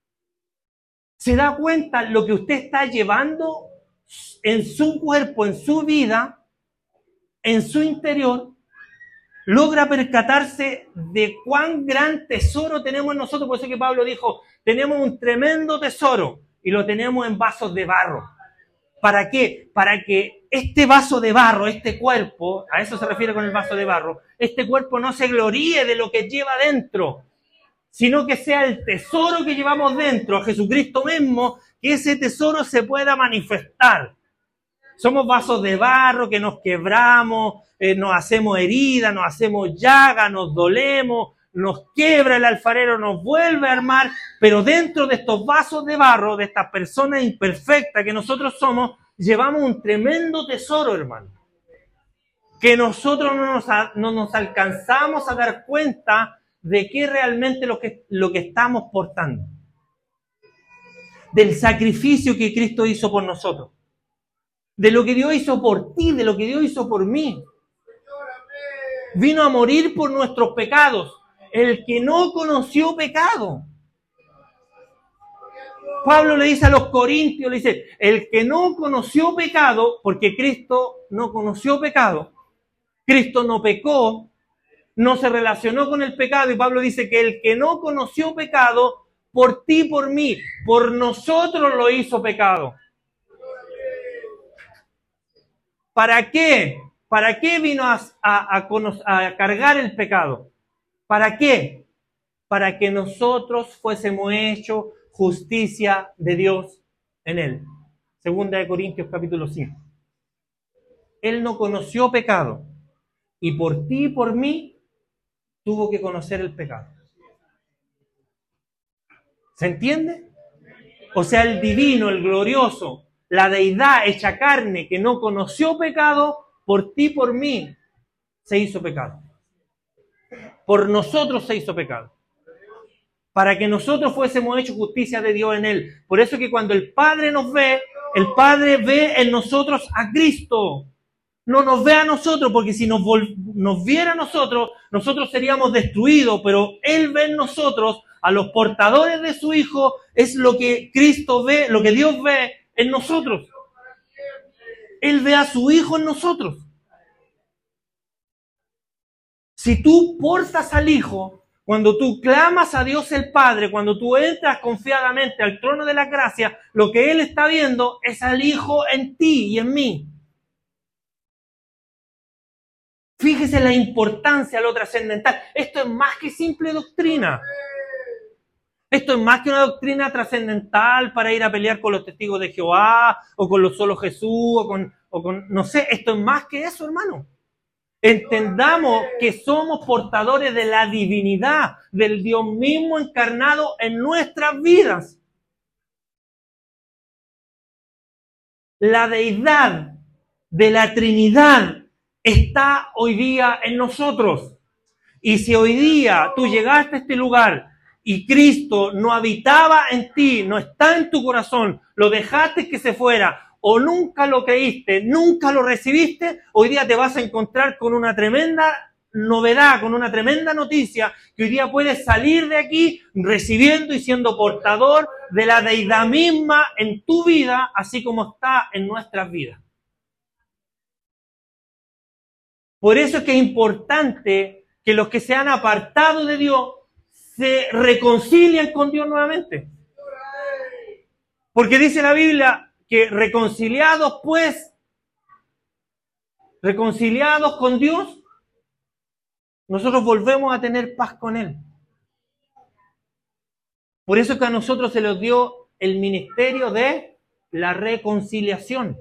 A: ¿Se da cuenta lo que usted está llevando en su cuerpo, en su vida, en su interior? Logra percatarse de cuán gran tesoro tenemos en nosotros. Por eso que Pablo dijo, tenemos un tremendo tesoro y lo tenemos en vasos de barro. ¿Para qué? Para que este vaso de barro, este cuerpo, a eso se refiere con el vaso de barro, este cuerpo no se gloríe de lo que lleva dentro, sino que sea el tesoro que llevamos dentro, a Jesucristo mismo, que ese tesoro se pueda manifestar. Somos vasos de barro que nos quebramos, eh, nos hacemos heridas, nos hacemos llagas, nos dolemos, nos quiebra el alfarero, nos vuelve a armar, pero dentro de estos vasos de barro, de estas personas imperfectas que nosotros somos, llevamos un tremendo tesoro, hermano, que nosotros no nos, no nos alcanzamos a dar cuenta de qué realmente lo que, lo que estamos portando, del sacrificio que Cristo hizo por nosotros, de lo que Dios hizo por ti, de lo que Dios hizo por mí. Vino a morir por nuestros pecados. El que no conoció pecado. Pablo le dice a los corintios, le dice, el que no conoció pecado, porque Cristo no conoció pecado, Cristo no pecó, no se relacionó con el pecado, y Pablo dice que el que no conoció pecado, por ti, por mí, por nosotros lo hizo pecado. ¿Para qué? ¿Para qué vino a, a, a, a cargar el pecado? ¿Para qué? Para que nosotros fuésemos hechos justicia de Dios en Él. Segunda de Corintios capítulo cinco. Él no conoció pecado y por ti y por mí tuvo que conocer el pecado. ¿Se entiende? O sea, el divino, el glorioso, la deidad hecha carne que no conoció pecado, por ti y por mí se hizo pecado. Por nosotros se hizo pecado. Para que nosotros fuésemos hechos justicia de Dios en Él. Por eso que cuando el Padre nos ve, el Padre ve en nosotros a Cristo. No nos ve a nosotros, porque si nos, vol- nos viera a nosotros, nosotros seríamos destruidos. Pero Él ve en nosotros, a los portadores de su Hijo, es lo que Cristo ve, lo que Dios ve en nosotros. Él ve a su Hijo en nosotros. Si tú portas al Hijo, cuando tú clamas a Dios el Padre, cuando tú entras confiadamente al trono de la gracia, lo que Él está viendo es al Hijo en ti y en mí. Fíjese la importancia de lo trascendental. Esto es más que simple doctrina. Esto es más que una doctrina trascendental para ir a pelear con los testigos de Jehová, o con los solo Jesús, o con, o con, no sé, esto es más que eso, hermano. Entendamos que somos portadores de la divinidad, del Dios mismo encarnado en nuestras vidas. La deidad de la Trinidad está hoy día en nosotros. Y si hoy día tú llegaste a este lugar y Cristo no habitaba en ti, no está en tu corazón, lo dejaste que se fuera o nunca lo creíste, nunca lo recibiste, hoy día te vas a encontrar con una tremenda novedad, con una tremenda noticia, que hoy día puedes salir de aquí recibiendo y siendo portador de la deidad misma en tu vida, así como está en nuestras vidas. Por eso es que es importante que los que se han apartado de Dios se reconcilien con Dios nuevamente. Porque dice la Biblia que reconciliados pues, reconciliados con Dios, nosotros volvemos a tener paz con Él. Por eso es que a nosotros se nos dio el ministerio de la reconciliación.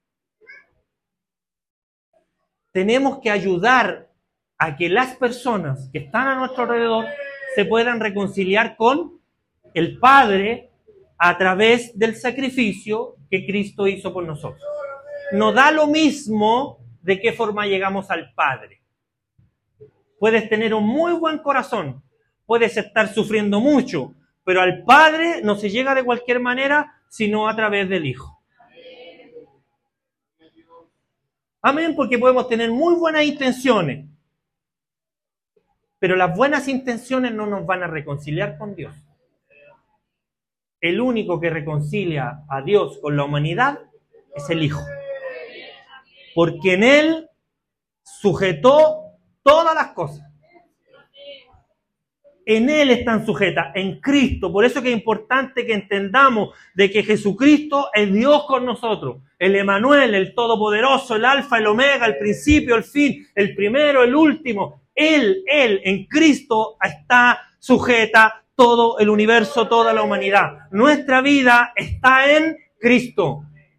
A: Tenemos que ayudar a que las personas que están a nuestro alrededor se puedan reconciliar con el Padre a través del sacrificio que Cristo hizo por nosotros. No da lo mismo de qué forma llegamos al Padre. Puedes tener un muy buen corazón, puedes estar sufriendo mucho, pero al Padre no se llega de cualquier manera, sino a través del Hijo. Amén, porque podemos tener muy buenas intenciones, pero las buenas intenciones no nos van a reconciliar con Dios. El único que reconcilia a Dios con la humanidad es el Hijo. Porque en Él sujetó todas las cosas. En Él están sujetas, en Cristo. Por eso que es importante que entendamos de que Jesucristo es Dios con nosotros. El Emanuel, el Todopoderoso, el Alfa, el Omega, el principio, el fin, el primero, el último. Él, Él, en Cristo está sujeta todo el universo, toda la humanidad. Nuestra vida está en Cristo.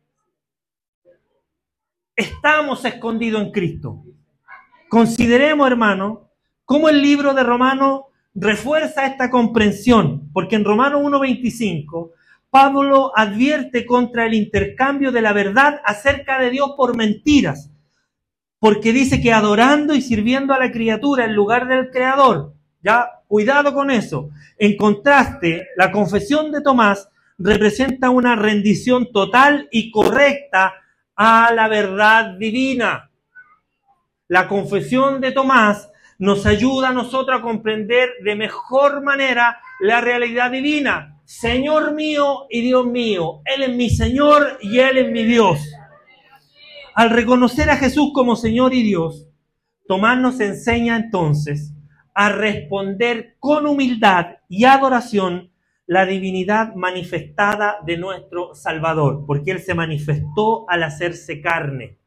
A: Estamos escondidos en Cristo. Consideremos, hermano, cómo el libro de Romanos refuerza esta comprensión, porque en Romanos uno veinticinco, Pablo advierte contra el intercambio de la verdad acerca de Dios por mentiras, porque dice que adorando y sirviendo a la criatura en lugar del Creador, ya, cuidado con eso. En contraste, la confesión de Tomás representa una rendición total y correcta a la verdad divina. La confesión de Tomás nos ayuda a nosotros a comprender de mejor manera la realidad divina. Señor mío y Dios mío, Él es mi Señor y Él es mi Dios. Al reconocer a Jesús como Señor y Dios, Tomás nos enseña entonces a responder con humildad y adoración la divinidad manifestada de nuestro Salvador, porque Él se manifestó al hacerse carne.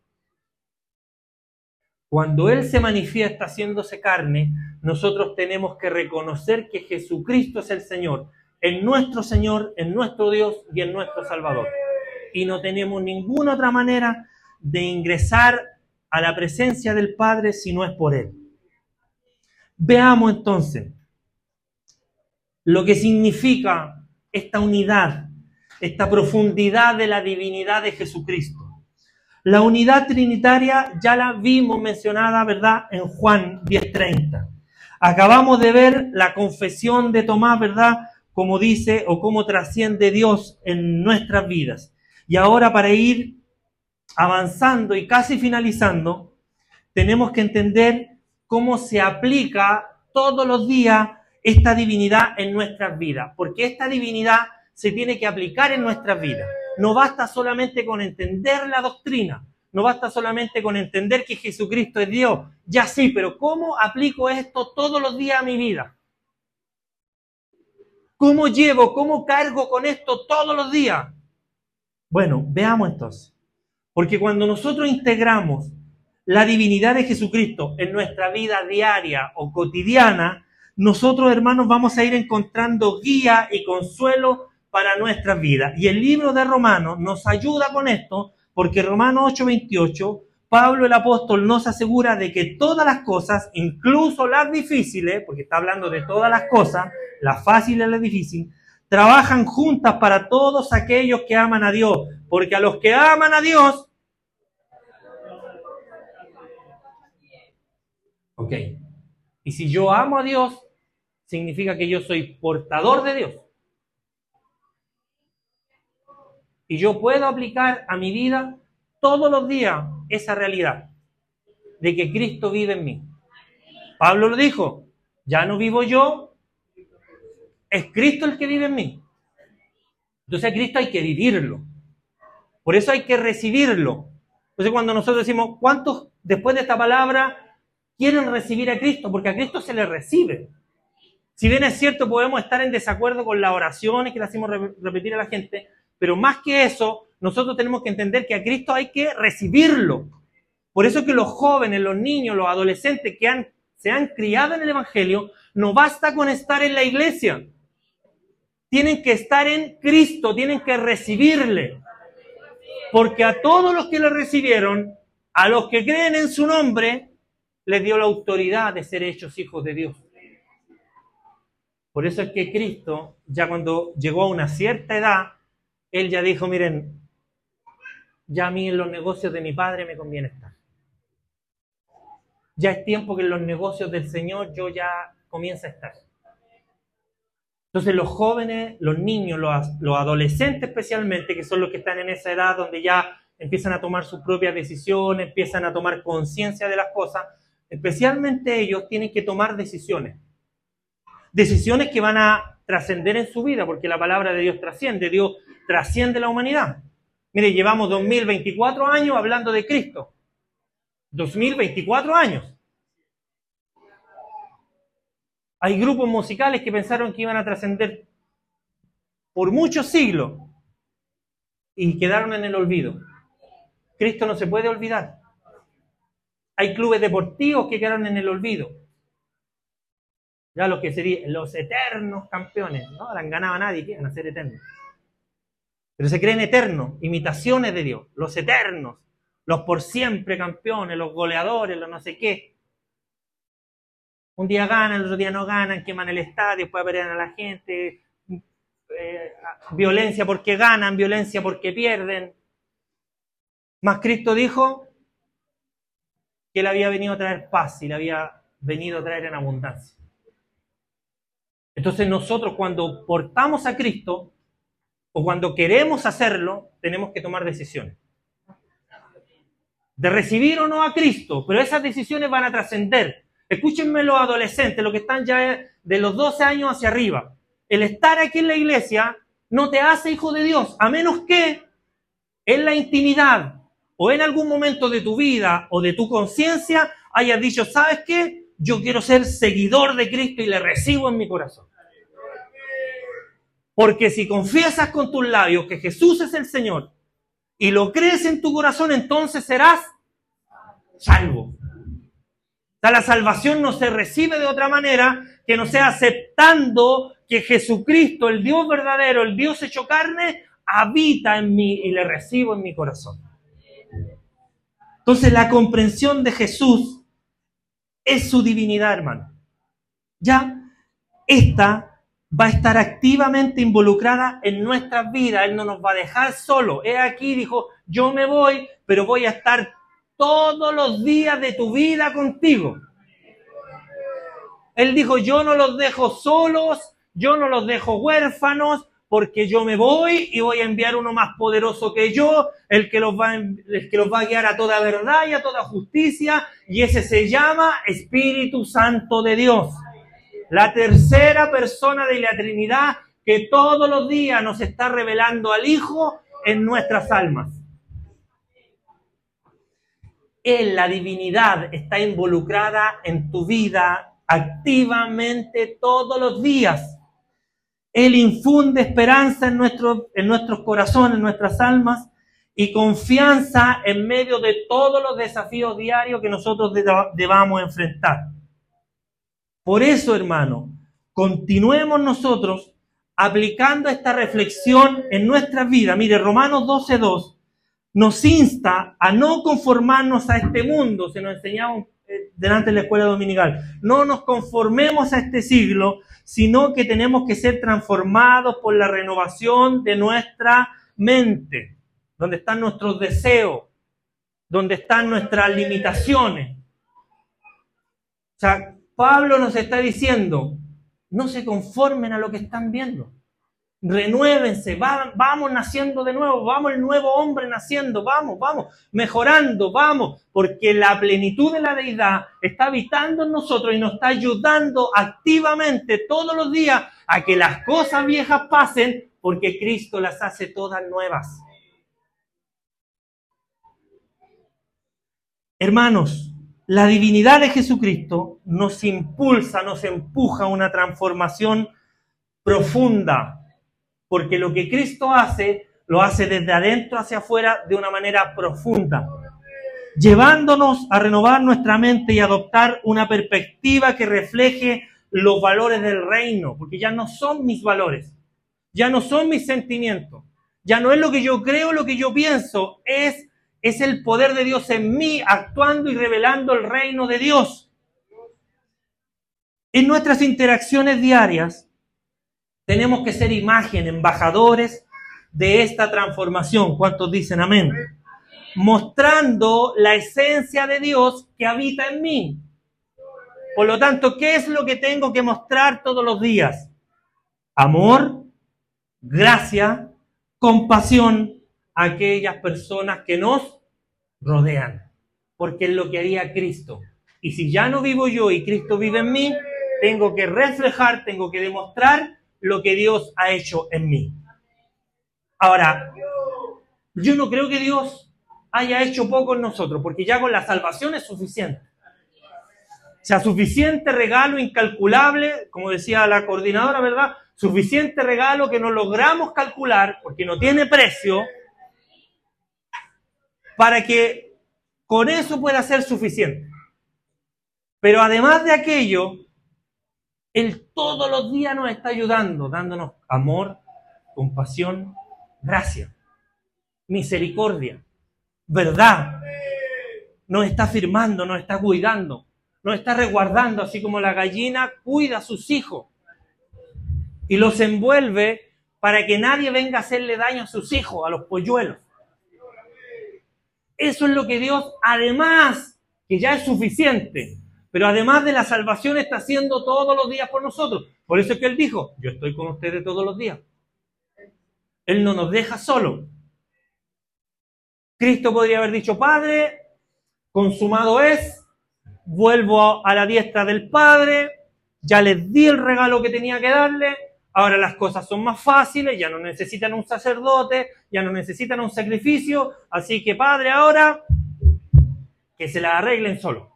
A: Cuando Él se manifiesta haciéndose carne, nosotros tenemos que reconocer que Jesucristo es el Señor, en nuestro Señor, en nuestro Dios y en nuestro Salvador. Y no tenemos ninguna otra manera de ingresar a la presencia del Padre si no es por Él. Veamos entonces lo que significa esta unidad, esta profundidad de la divinidad de Jesucristo. La unidad trinitaria ya la vimos mencionada, ¿verdad?, en Juan diez treinta. Acabamos de ver la confesión de Tomás, ¿verdad?, como dice o cómo trasciende Dios en nuestras vidas. Y ahora, para ir avanzando y casi finalizando, tenemos que entender cómo se aplica todos los días esta divinidad en nuestras vidas. Porque esta divinidad se tiene que aplicar en nuestras vidas. No basta solamente con entender la doctrina, no basta solamente con entender que Jesucristo es Dios. Ya sí, pero ¿cómo aplico esto todos los días a mi vida? ¿Cómo llevo, cómo cargo con esto todos los días? Bueno, veamos entonces. Porque cuando nosotros integramos la divinidad de Jesucristo en nuestra vida diaria o cotidiana, nosotros, hermanos, vamos a ir encontrando guía y consuelo para nuestras vidas. Y el libro de Romanos nos ayuda con esto, porque Romanos ocho veintiocho, Pablo el apóstol nos asegura de que todas las cosas, incluso las difíciles, porque está hablando de todas las cosas, las fáciles y las difíciles, trabajan juntas para todos aquellos que aman a Dios, porque a los que aman a Dios, Ok. Y si yo amo a Dios, significa que yo soy portador de Dios. Y yo puedo aplicar a mi vida todos los días esa realidad de que Cristo vive en mí. Pablo lo dijo, ya no vivo yo, es Cristo el que vive en mí. Entonces a Cristo hay que vivirlo. Por eso hay que recibirlo. Entonces cuando nosotros decimos, ¿cuántos después de esta palabra quieren recibir a Cristo? Porque a Cristo se le recibe. Si bien es cierto, podemos estar en desacuerdo con las oraciones que le hacemos repetir a la gente, pero más que eso, nosotros tenemos que entender que a Cristo hay que recibirlo. Por eso es que los jóvenes, los niños, los adolescentes que han, se han criado en el Evangelio, no basta con estar en la iglesia. Tienen que estar en Cristo, tienen que recibirle. Porque a todos los que le recibieron, a los que creen en su nombre, les dio la autoridad de ser hechos hijos de Dios. Por eso es que Cristo, ya cuando llegó a una cierta edad, Él ya dijo, miren, ya a mí en los negocios de mi Padre me conviene estar. Ya es tiempo que en los negocios del Señor yo ya comience a estar. Entonces los jóvenes, los niños, los, los adolescentes especialmente, que son los que están en esa edad donde ya empiezan a tomar sus propias decisiones, empiezan a tomar conciencia de las cosas, especialmente ellos tienen que tomar decisiones. Decisiones que van a trascender en su vida, porque la palabra de Dios trasciende, Dios trasciende la humanidad. Mire, llevamos dos mil veinticuatro años hablando de Cristo. dos mil veinticuatro años. Hay grupos musicales que pensaron que iban a trascender por muchos siglos y quedaron en el olvido. Cristo no se puede olvidar. Hay clubes deportivos que quedaron en el olvido. Ya los que serían los eternos campeones, no han ganado a nadie, quieren ser eternos. Pero se creen eternos, imitaciones de Dios, los eternos, los por siempre campeones, los goleadores, los no sé qué. Un día ganan, el otro día no ganan, queman el estadio, después pelean a la gente, eh, violencia porque ganan, violencia porque pierden. Mas Cristo dijo que Él había venido a traer paz y le había venido a traer en abundancia. Entonces nosotros cuando portamos a Cristo o cuando queremos hacerlo, tenemos que tomar decisiones. De recibir o no a Cristo, pero esas decisiones van a trascender. Escúchenme los adolescentes, los que están ya de los doce años hacia arriba. El estar aquí en la iglesia no te hace hijo de Dios, a menos que en la intimidad o en algún momento de tu vida o de tu conciencia hayas dicho, ¿sabes qué? Yo quiero ser seguidor de Cristo y le recibo en mi corazón. Porque si confiesas con tus labios que Jesús es el Señor y lo crees en tu corazón, entonces serás salvo. O sea, la salvación no se recibe de otra manera que no sea aceptando que Jesucristo, el Dios verdadero, el Dios hecho carne, habita en mí y le recibo en mi corazón. Entonces la comprensión de Jesús es su divinidad, hermano. Ya, esta va a estar activamente involucrada en nuestras vidas. Él no nos va a dejar solo. He aquí, dijo, yo me voy, pero voy a estar todos los días de tu vida contigo. Él dijo, yo no los dejo solos, yo no los dejo huérfanos, porque yo me voy y voy a enviar uno más poderoso que yo, el que los va, el que los va a guiar a toda verdad y a toda justicia, y ese se llama Espíritu Santo de Dios. La tercera persona de la Trinidad que todos los días nos está revelando al Hijo en nuestras almas. Él, la divinidad, está involucrada en tu vida activamente todos los días. Él infunde esperanza en, nuestro, en nuestros corazones, en nuestras almas, y confianza en medio de todos los desafíos diarios que nosotros debamos enfrentar. Por eso, hermano, continuemos nosotros aplicando esta reflexión en nuestras vidas. Mire, Romanos doce dos nos insta a no conformarnos a este mundo, se nos enseñaba delante de la escuela dominical. No nos conformemos a este siglo, sino que tenemos que ser transformados por la renovación de nuestra mente, donde están nuestros deseos, donde están nuestras limitaciones. sea, Pablo nos está diciendo, no se conformen a lo que están viendo. Renuévense, va, vamos naciendo de nuevo, vamos el nuevo hombre naciendo, vamos, vamos, mejorando, vamos, porque la plenitud de la deidad está habitando en nosotros y nos está ayudando activamente todos los días a que las cosas viejas pasen, porque Cristo las hace todas nuevas. Hermanos, la divinidad de Jesucristo nos impulsa, nos empuja a una transformación profunda, porque lo que Cristo hace, lo hace desde adentro hacia afuera de una manera profunda, llevándonos a renovar nuestra mente y adoptar una perspectiva que refleje los valores del reino, porque ya no son mis valores, ya no son mis sentimientos, ya no es lo que yo creo, lo que yo pienso, es, es el poder de Dios en mí, actuando y revelando el reino de Dios. En nuestras interacciones diarias, tenemos que ser imagen, embajadores de esta transformación. ¿Cuántos dicen amén? Mostrando la esencia de Dios que habita en mí. Por lo tanto, ¿qué es lo que tengo que mostrar todos los días? Amor, gracia, compasión a aquellas personas que nos rodean. Porque es lo que haría Cristo. Y si ya no vivo yo y Cristo vive en mí, tengo que reflejar, tengo que demostrar lo que Dios ha hecho en mí. Ahora, yo no creo que Dios haya hecho poco en nosotros, porque ya con la salvación es suficiente. O sea, suficiente regalo incalculable, como decía la coordinadora, ¿verdad? Suficiente regalo que no logramos calcular, porque no tiene precio, para que con eso pueda ser suficiente. Pero además de aquello, Él todos los días nos está ayudando, dándonos amor, compasión, gracia, misericordia, verdad. Nos está firmando, nos está cuidando, nos está resguardando, así como la gallina cuida a sus hijos y los envuelve para que nadie venga a hacerle daño a sus hijos, a los polluelos. Eso es lo que Dios, además, que ya es suficiente, pero además de la salvación está haciendo todos los días por nosotros. Por eso es que Él dijo, yo estoy con ustedes todos los días. Él no nos deja solo. Cristo podría haber dicho, Padre, consumado es, vuelvo a la diestra del Padre, ya les di el regalo que tenía que darle, ahora las cosas son más fáciles, ya no necesitan un sacerdote, ya no necesitan un sacrificio, así que Padre, ahora que se la arreglen solo.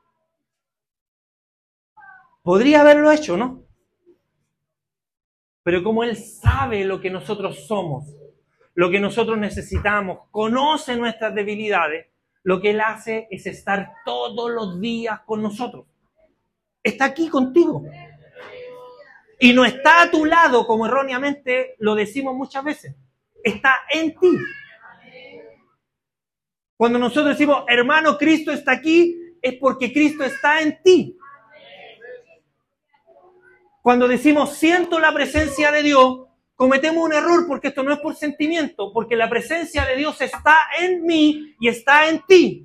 A: Podría haberlo hecho, ¿no? Pero como Él sabe lo que nosotros somos, lo que nosotros necesitamos, conoce nuestras debilidades, lo que Él hace es estar todos los días con nosotros. Está aquí contigo. Y no está a tu lado, como erróneamente lo decimos muchas veces. Está en ti. Cuando nosotros decimos, hermano, Cristo está aquí, es porque Cristo está en ti. Cuando decimos, siento la presencia de Dios, cometemos un error porque esto no es por sentimiento, porque la presencia de Dios está en mí y está en ti.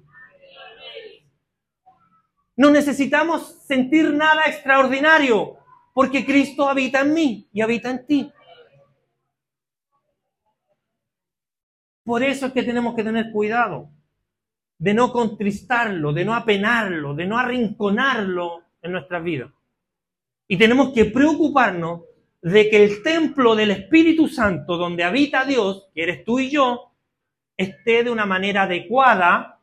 A: No necesitamos sentir nada extraordinario, porque Cristo habita en mí y habita en ti. Por eso es que tenemos que tener cuidado de no contristarlo, de no apenarlo, de no arrinconarlo en nuestras vidas. Y tenemos que preocuparnos de que el templo del Espíritu Santo, donde habita Dios, que eres tú y yo, esté de una manera adecuada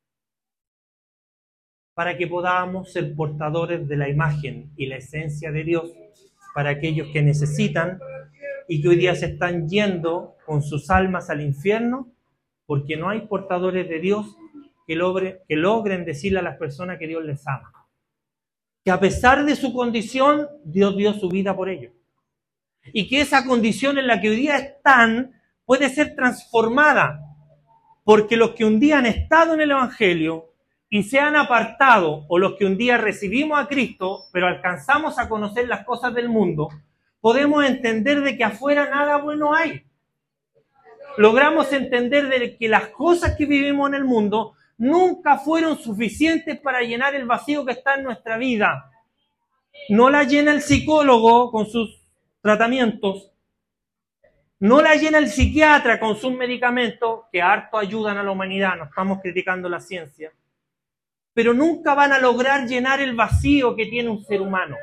A: para que podamos ser portadores de la imagen y la esencia de Dios para aquellos que necesitan y que hoy día se están yendo con sus almas al infierno porque no hay portadores de Dios que, logre, que logren decirle a las personas que Dios les ama. Que a pesar de su condición, Dios dio su vida por ellos. Y que esa condición en la que hoy día están puede ser transformada, porque los que un día han estado en el Evangelio y se han apartado, o los que un día recibimos a Cristo, pero alcanzamos a conocer las cosas del mundo, podemos entender de que afuera nada bueno hay. Logramos entender de que las cosas que vivimos en el mundo nunca fueron suficientes para llenar el vacío que está en nuestra vida. No la llena el psicólogo con sus tratamientos, no la llena el psiquiatra con sus medicamentos, que harto ayudan a la humanidad, no estamos criticando la ciencia, pero nunca van a lograr llenar el vacío que tiene un ser humano.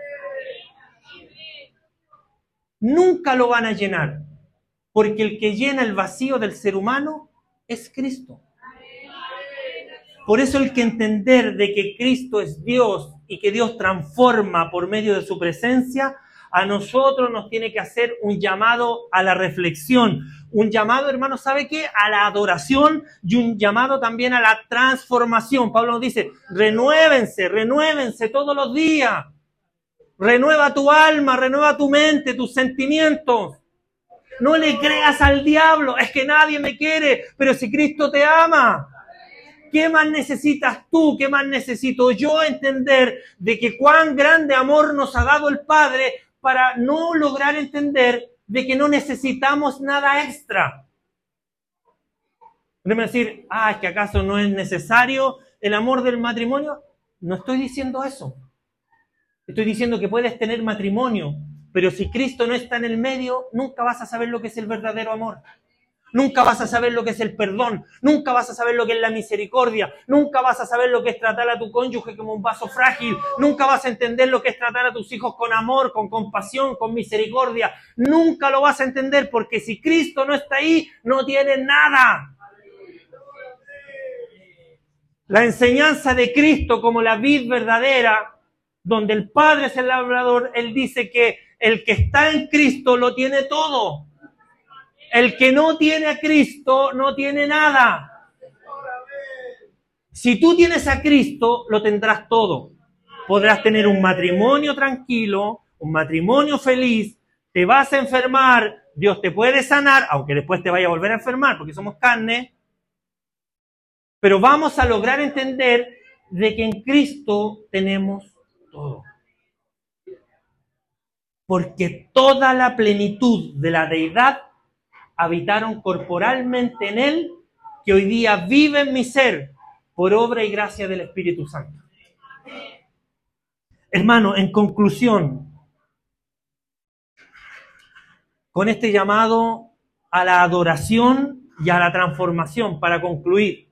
A: Nunca lo van a llenar, porque el que llena el vacío del ser humano es Cristo. Por eso hay que entender de que Cristo es Dios y que Dios transforma por medio de su presencia, a nosotros nos tiene que hacer un llamado a la reflexión, un llamado, hermano, ¿sabe qué? A la adoración y un llamado también a la transformación. Pablo nos dice, renuévense, renuévense todos los días. Renueva tu alma, renueva tu mente, tus sentimientos. No le creas al diablo, es que nadie me quiere, pero si Cristo te ama. ¿Qué más necesitas tú? ¿Qué más necesito yo entender de que cuán grande amor nos ha dado el Padre para no lograr entender de que no necesitamos nada extra? Déjame decir, ah, ¿es que acaso no es necesario el amor del matrimonio? No estoy diciendo eso. Estoy diciendo que puedes tener matrimonio, pero si Cristo no está en el medio, nunca vas a saber lo que es el verdadero amor. Nunca vas a saber lo que es el perdón, nunca vas a saber lo que es la misericordia, nunca vas a saber lo que es tratar a tu cónyuge como un vaso frágil, nunca vas a entender lo que es tratar a tus hijos con amor, con compasión, con misericordia. Nunca lo vas a entender porque si Cristo no está ahí, no tienes nada. La enseñanza de Cristo como la vid verdadera, donde el Padre es el labrador, Él dice que el que está en Cristo lo tiene todo. El que no tiene a Cristo no tiene nada. Si tú tienes a Cristo, lo tendrás todo. Podrás tener un matrimonio tranquilo, un matrimonio feliz, te vas a enfermar, Dios te puede sanar, aunque después te vaya a volver a enfermar, porque somos carne, pero vamos a lograr entender de que en Cristo tenemos todo. Porque toda la plenitud de la deidad habitaron corporalmente en Él, que hoy día vive en mi ser por obra y gracia del Espíritu Santo. Hermano, en conclusión, con este llamado a la adoración y a la transformación, para concluir,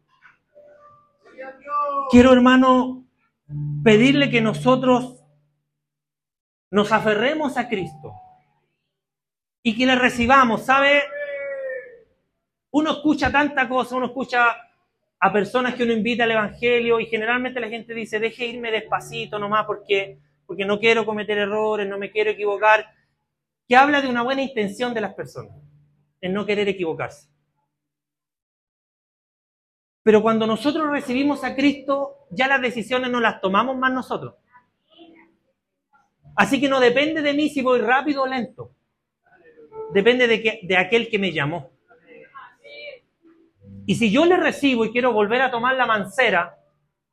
A: quiero, hermano, pedirle que nosotros nos aferremos a Cristo y que le recibamos, ¿sabe? Uno escucha tanta cosa, uno escucha a personas que uno invita al Evangelio y generalmente la gente dice, deje irme despacito nomás porque, porque no quiero cometer errores, no me quiero equivocar, que habla de una buena intención de las personas, en no querer equivocarse. Pero cuando nosotros recibimos a Cristo, ya las decisiones no las tomamos más nosotros. Así que no depende de mí si voy rápido o lento. Depende de, que, de aquel que me llamó. Y si yo le recibo y quiero volver a tomar la mancera,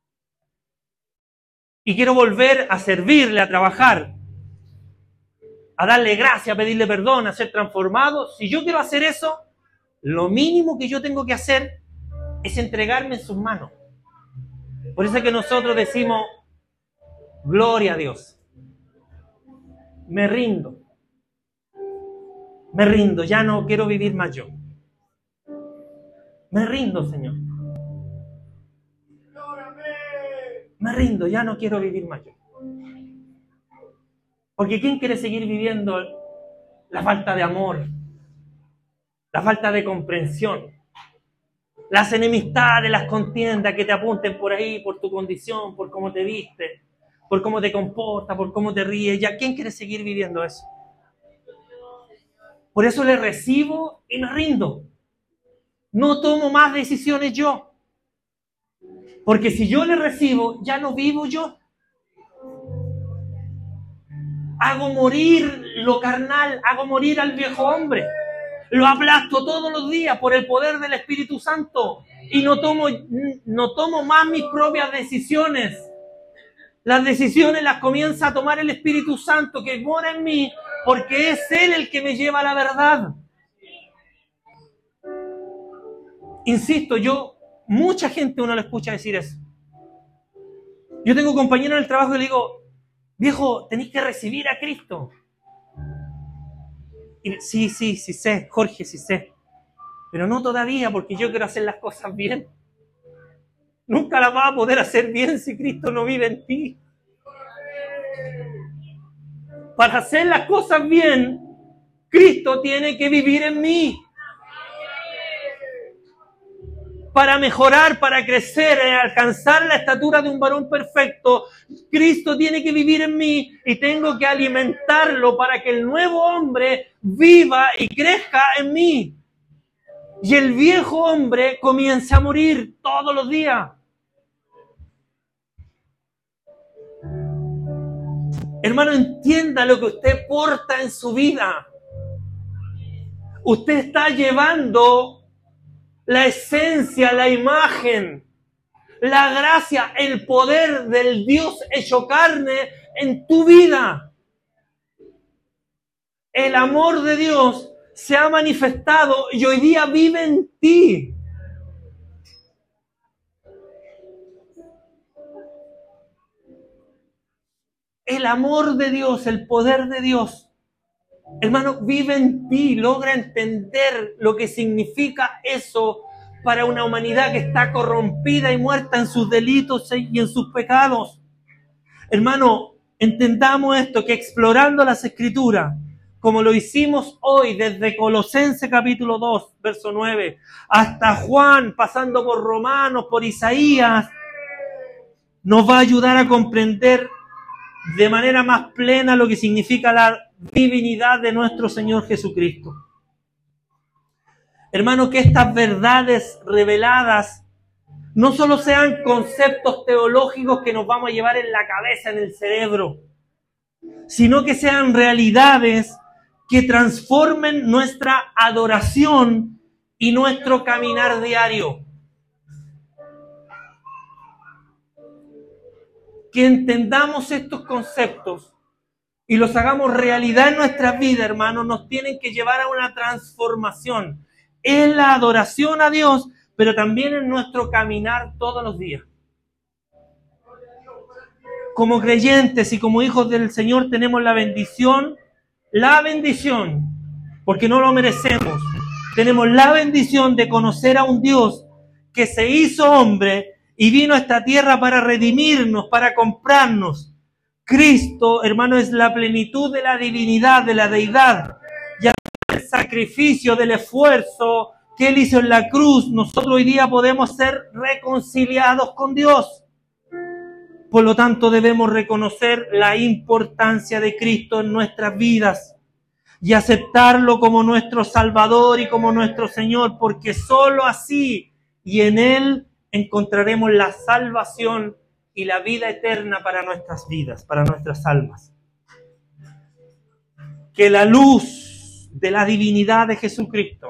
A: y quiero volver a servirle, a trabajar, a darle gracia, a pedirle perdón, a ser transformado, si yo quiero hacer eso, lo mínimo que yo tengo que hacer es entregarme en sus manos. Por eso es que nosotros decimos, gloria a Dios. Me rindo. Me rindo, ya no quiero vivir más yo. Me rindo, Señor. Me rindo, ya no quiero vivir más yo. Porque ¿quién quiere seguir viviendo la falta de amor? La falta de comprensión. Las enemistades, las contiendas que te apunten por ahí, por tu condición, por cómo te viste, por cómo te comportas, por cómo te ríes. ¿Ya quién quiere seguir viviendo eso? Por eso le recibo y me rindo. No tomo más decisiones yo. Porque si yo le recibo, ya no vivo yo. Hago morir lo carnal, hago morir al viejo hombre. Lo aplasto todos los días por el poder del Espíritu Santo. Y no tomo, no tomo más mis propias decisiones. Las decisiones las comienza a tomar el Espíritu Santo que mora en mí, porque es Él el que me lleva a la verdad. Insisto, yo Mucha gente uno le escucha decir eso. Yo tengo compañeros en el trabajo y le digo, viejo, tenés que recibir a Cristo. Y, sí, sí, sí sé, Jorge, sí sé. Pero no todavía, porque yo quiero hacer las cosas bien. Nunca las vas a poder hacer bien si Cristo no vive en ti. Para hacer las cosas bien, Cristo tiene que vivir en mí. Para mejorar, para crecer, y alcanzar la estatura de un varón perfecto, Cristo tiene que vivir en mí y tengo que alimentarlo para que el nuevo hombre viva y crezca en mí. Y el viejo hombre comience a morir todos los días. Hermano, entienda lo que usted porta en su vida. Usted está llevando la esencia, la imagen, la gracia, el poder del Dios hecho carne en tu vida. El amor de Dios se ha manifestado y hoy día vive en ti. El amor de Dios, el poder de Dios, hermano, vive en ti. Logra entender lo que significa eso para una humanidad que está corrompida y muerta en sus delitos y en sus pecados. Hermano, entendamos esto, que explorando las Escrituras, como lo hicimos hoy desde Colosenses capítulo dos, verso nueve, hasta Juan, pasando por Romanos, por Isaías, nos va a ayudar a comprender de manera más plena lo que significa la divinidad de nuestro Señor Jesucristo. Hermano, que estas verdades reveladas no solo sean conceptos teológicos que nos vamos a llevar en la cabeza, en el cerebro, sino que sean realidades que transformen nuestra adoración y nuestro caminar diario. Que entendamos estos conceptos y los hagamos realidad en nuestras vidas, hermanos, nos tienen que llevar a una transformación en la adoración a Dios, pero también en nuestro caminar todos los días. Como creyentes y como hijos del Señor tenemos la bendición, la bendición, porque no lo merecemos, tenemos la bendición de conocer a un Dios que se hizo hombre y vino a esta tierra para redimirnos, para comprarnos. Cristo, hermano, es la plenitud de la divinidad, de la deidad. Y el sacrificio, del esfuerzo que Él hizo en la cruz, nosotros hoy día podemos ser reconciliados con Dios. Por lo tanto, debemos reconocer la importancia de Cristo en nuestras vidas y aceptarlo como nuestro Salvador y como nuestro Señor, porque solo así y en Él encontraremos la salvación y la vida eterna para nuestras vidas, para nuestras almas. Que la luz de la divinidad de Jesucristo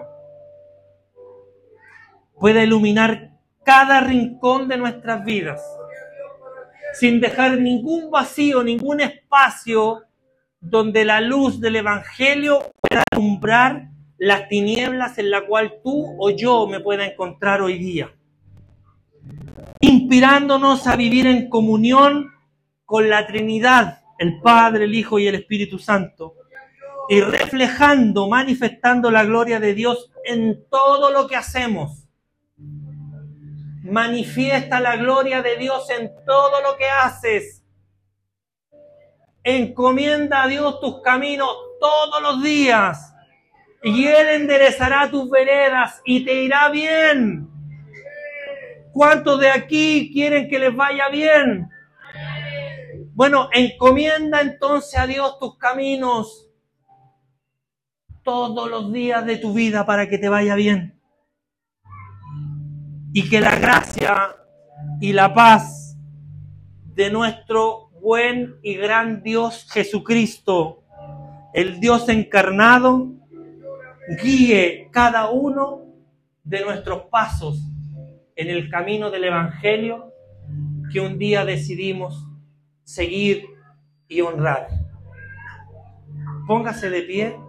A: pueda iluminar cada rincón de nuestras vidas, sin dejar ningún vacío, ningún espacio donde la luz del Evangelio pueda alumbrar las tinieblas en la cual tú o yo me pueda encontrar hoy día. Inspirándonos a vivir en comunión con la Trinidad, el Padre, el Hijo y el Espíritu Santo, y reflejando, manifestando la gloria de Dios en todo lo que hacemos. Manifiesta la gloria de Dios en todo lo que haces. Encomienda a Dios tus caminos todos los días y Él enderezará tus veredas y te irá bien. ¿Cuántos de aquí quieren que les vaya bien? Bueno, encomienda entonces a Dios tus caminos todos los días de tu vida para que te vaya bien. Y que la gracia y la paz de nuestro buen y gran Dios Jesucristo, el Dios encarnado, guíe cada uno de nuestros pasos en el camino del Evangelio que un día decidimos seguir y honrar. Póngase de pie.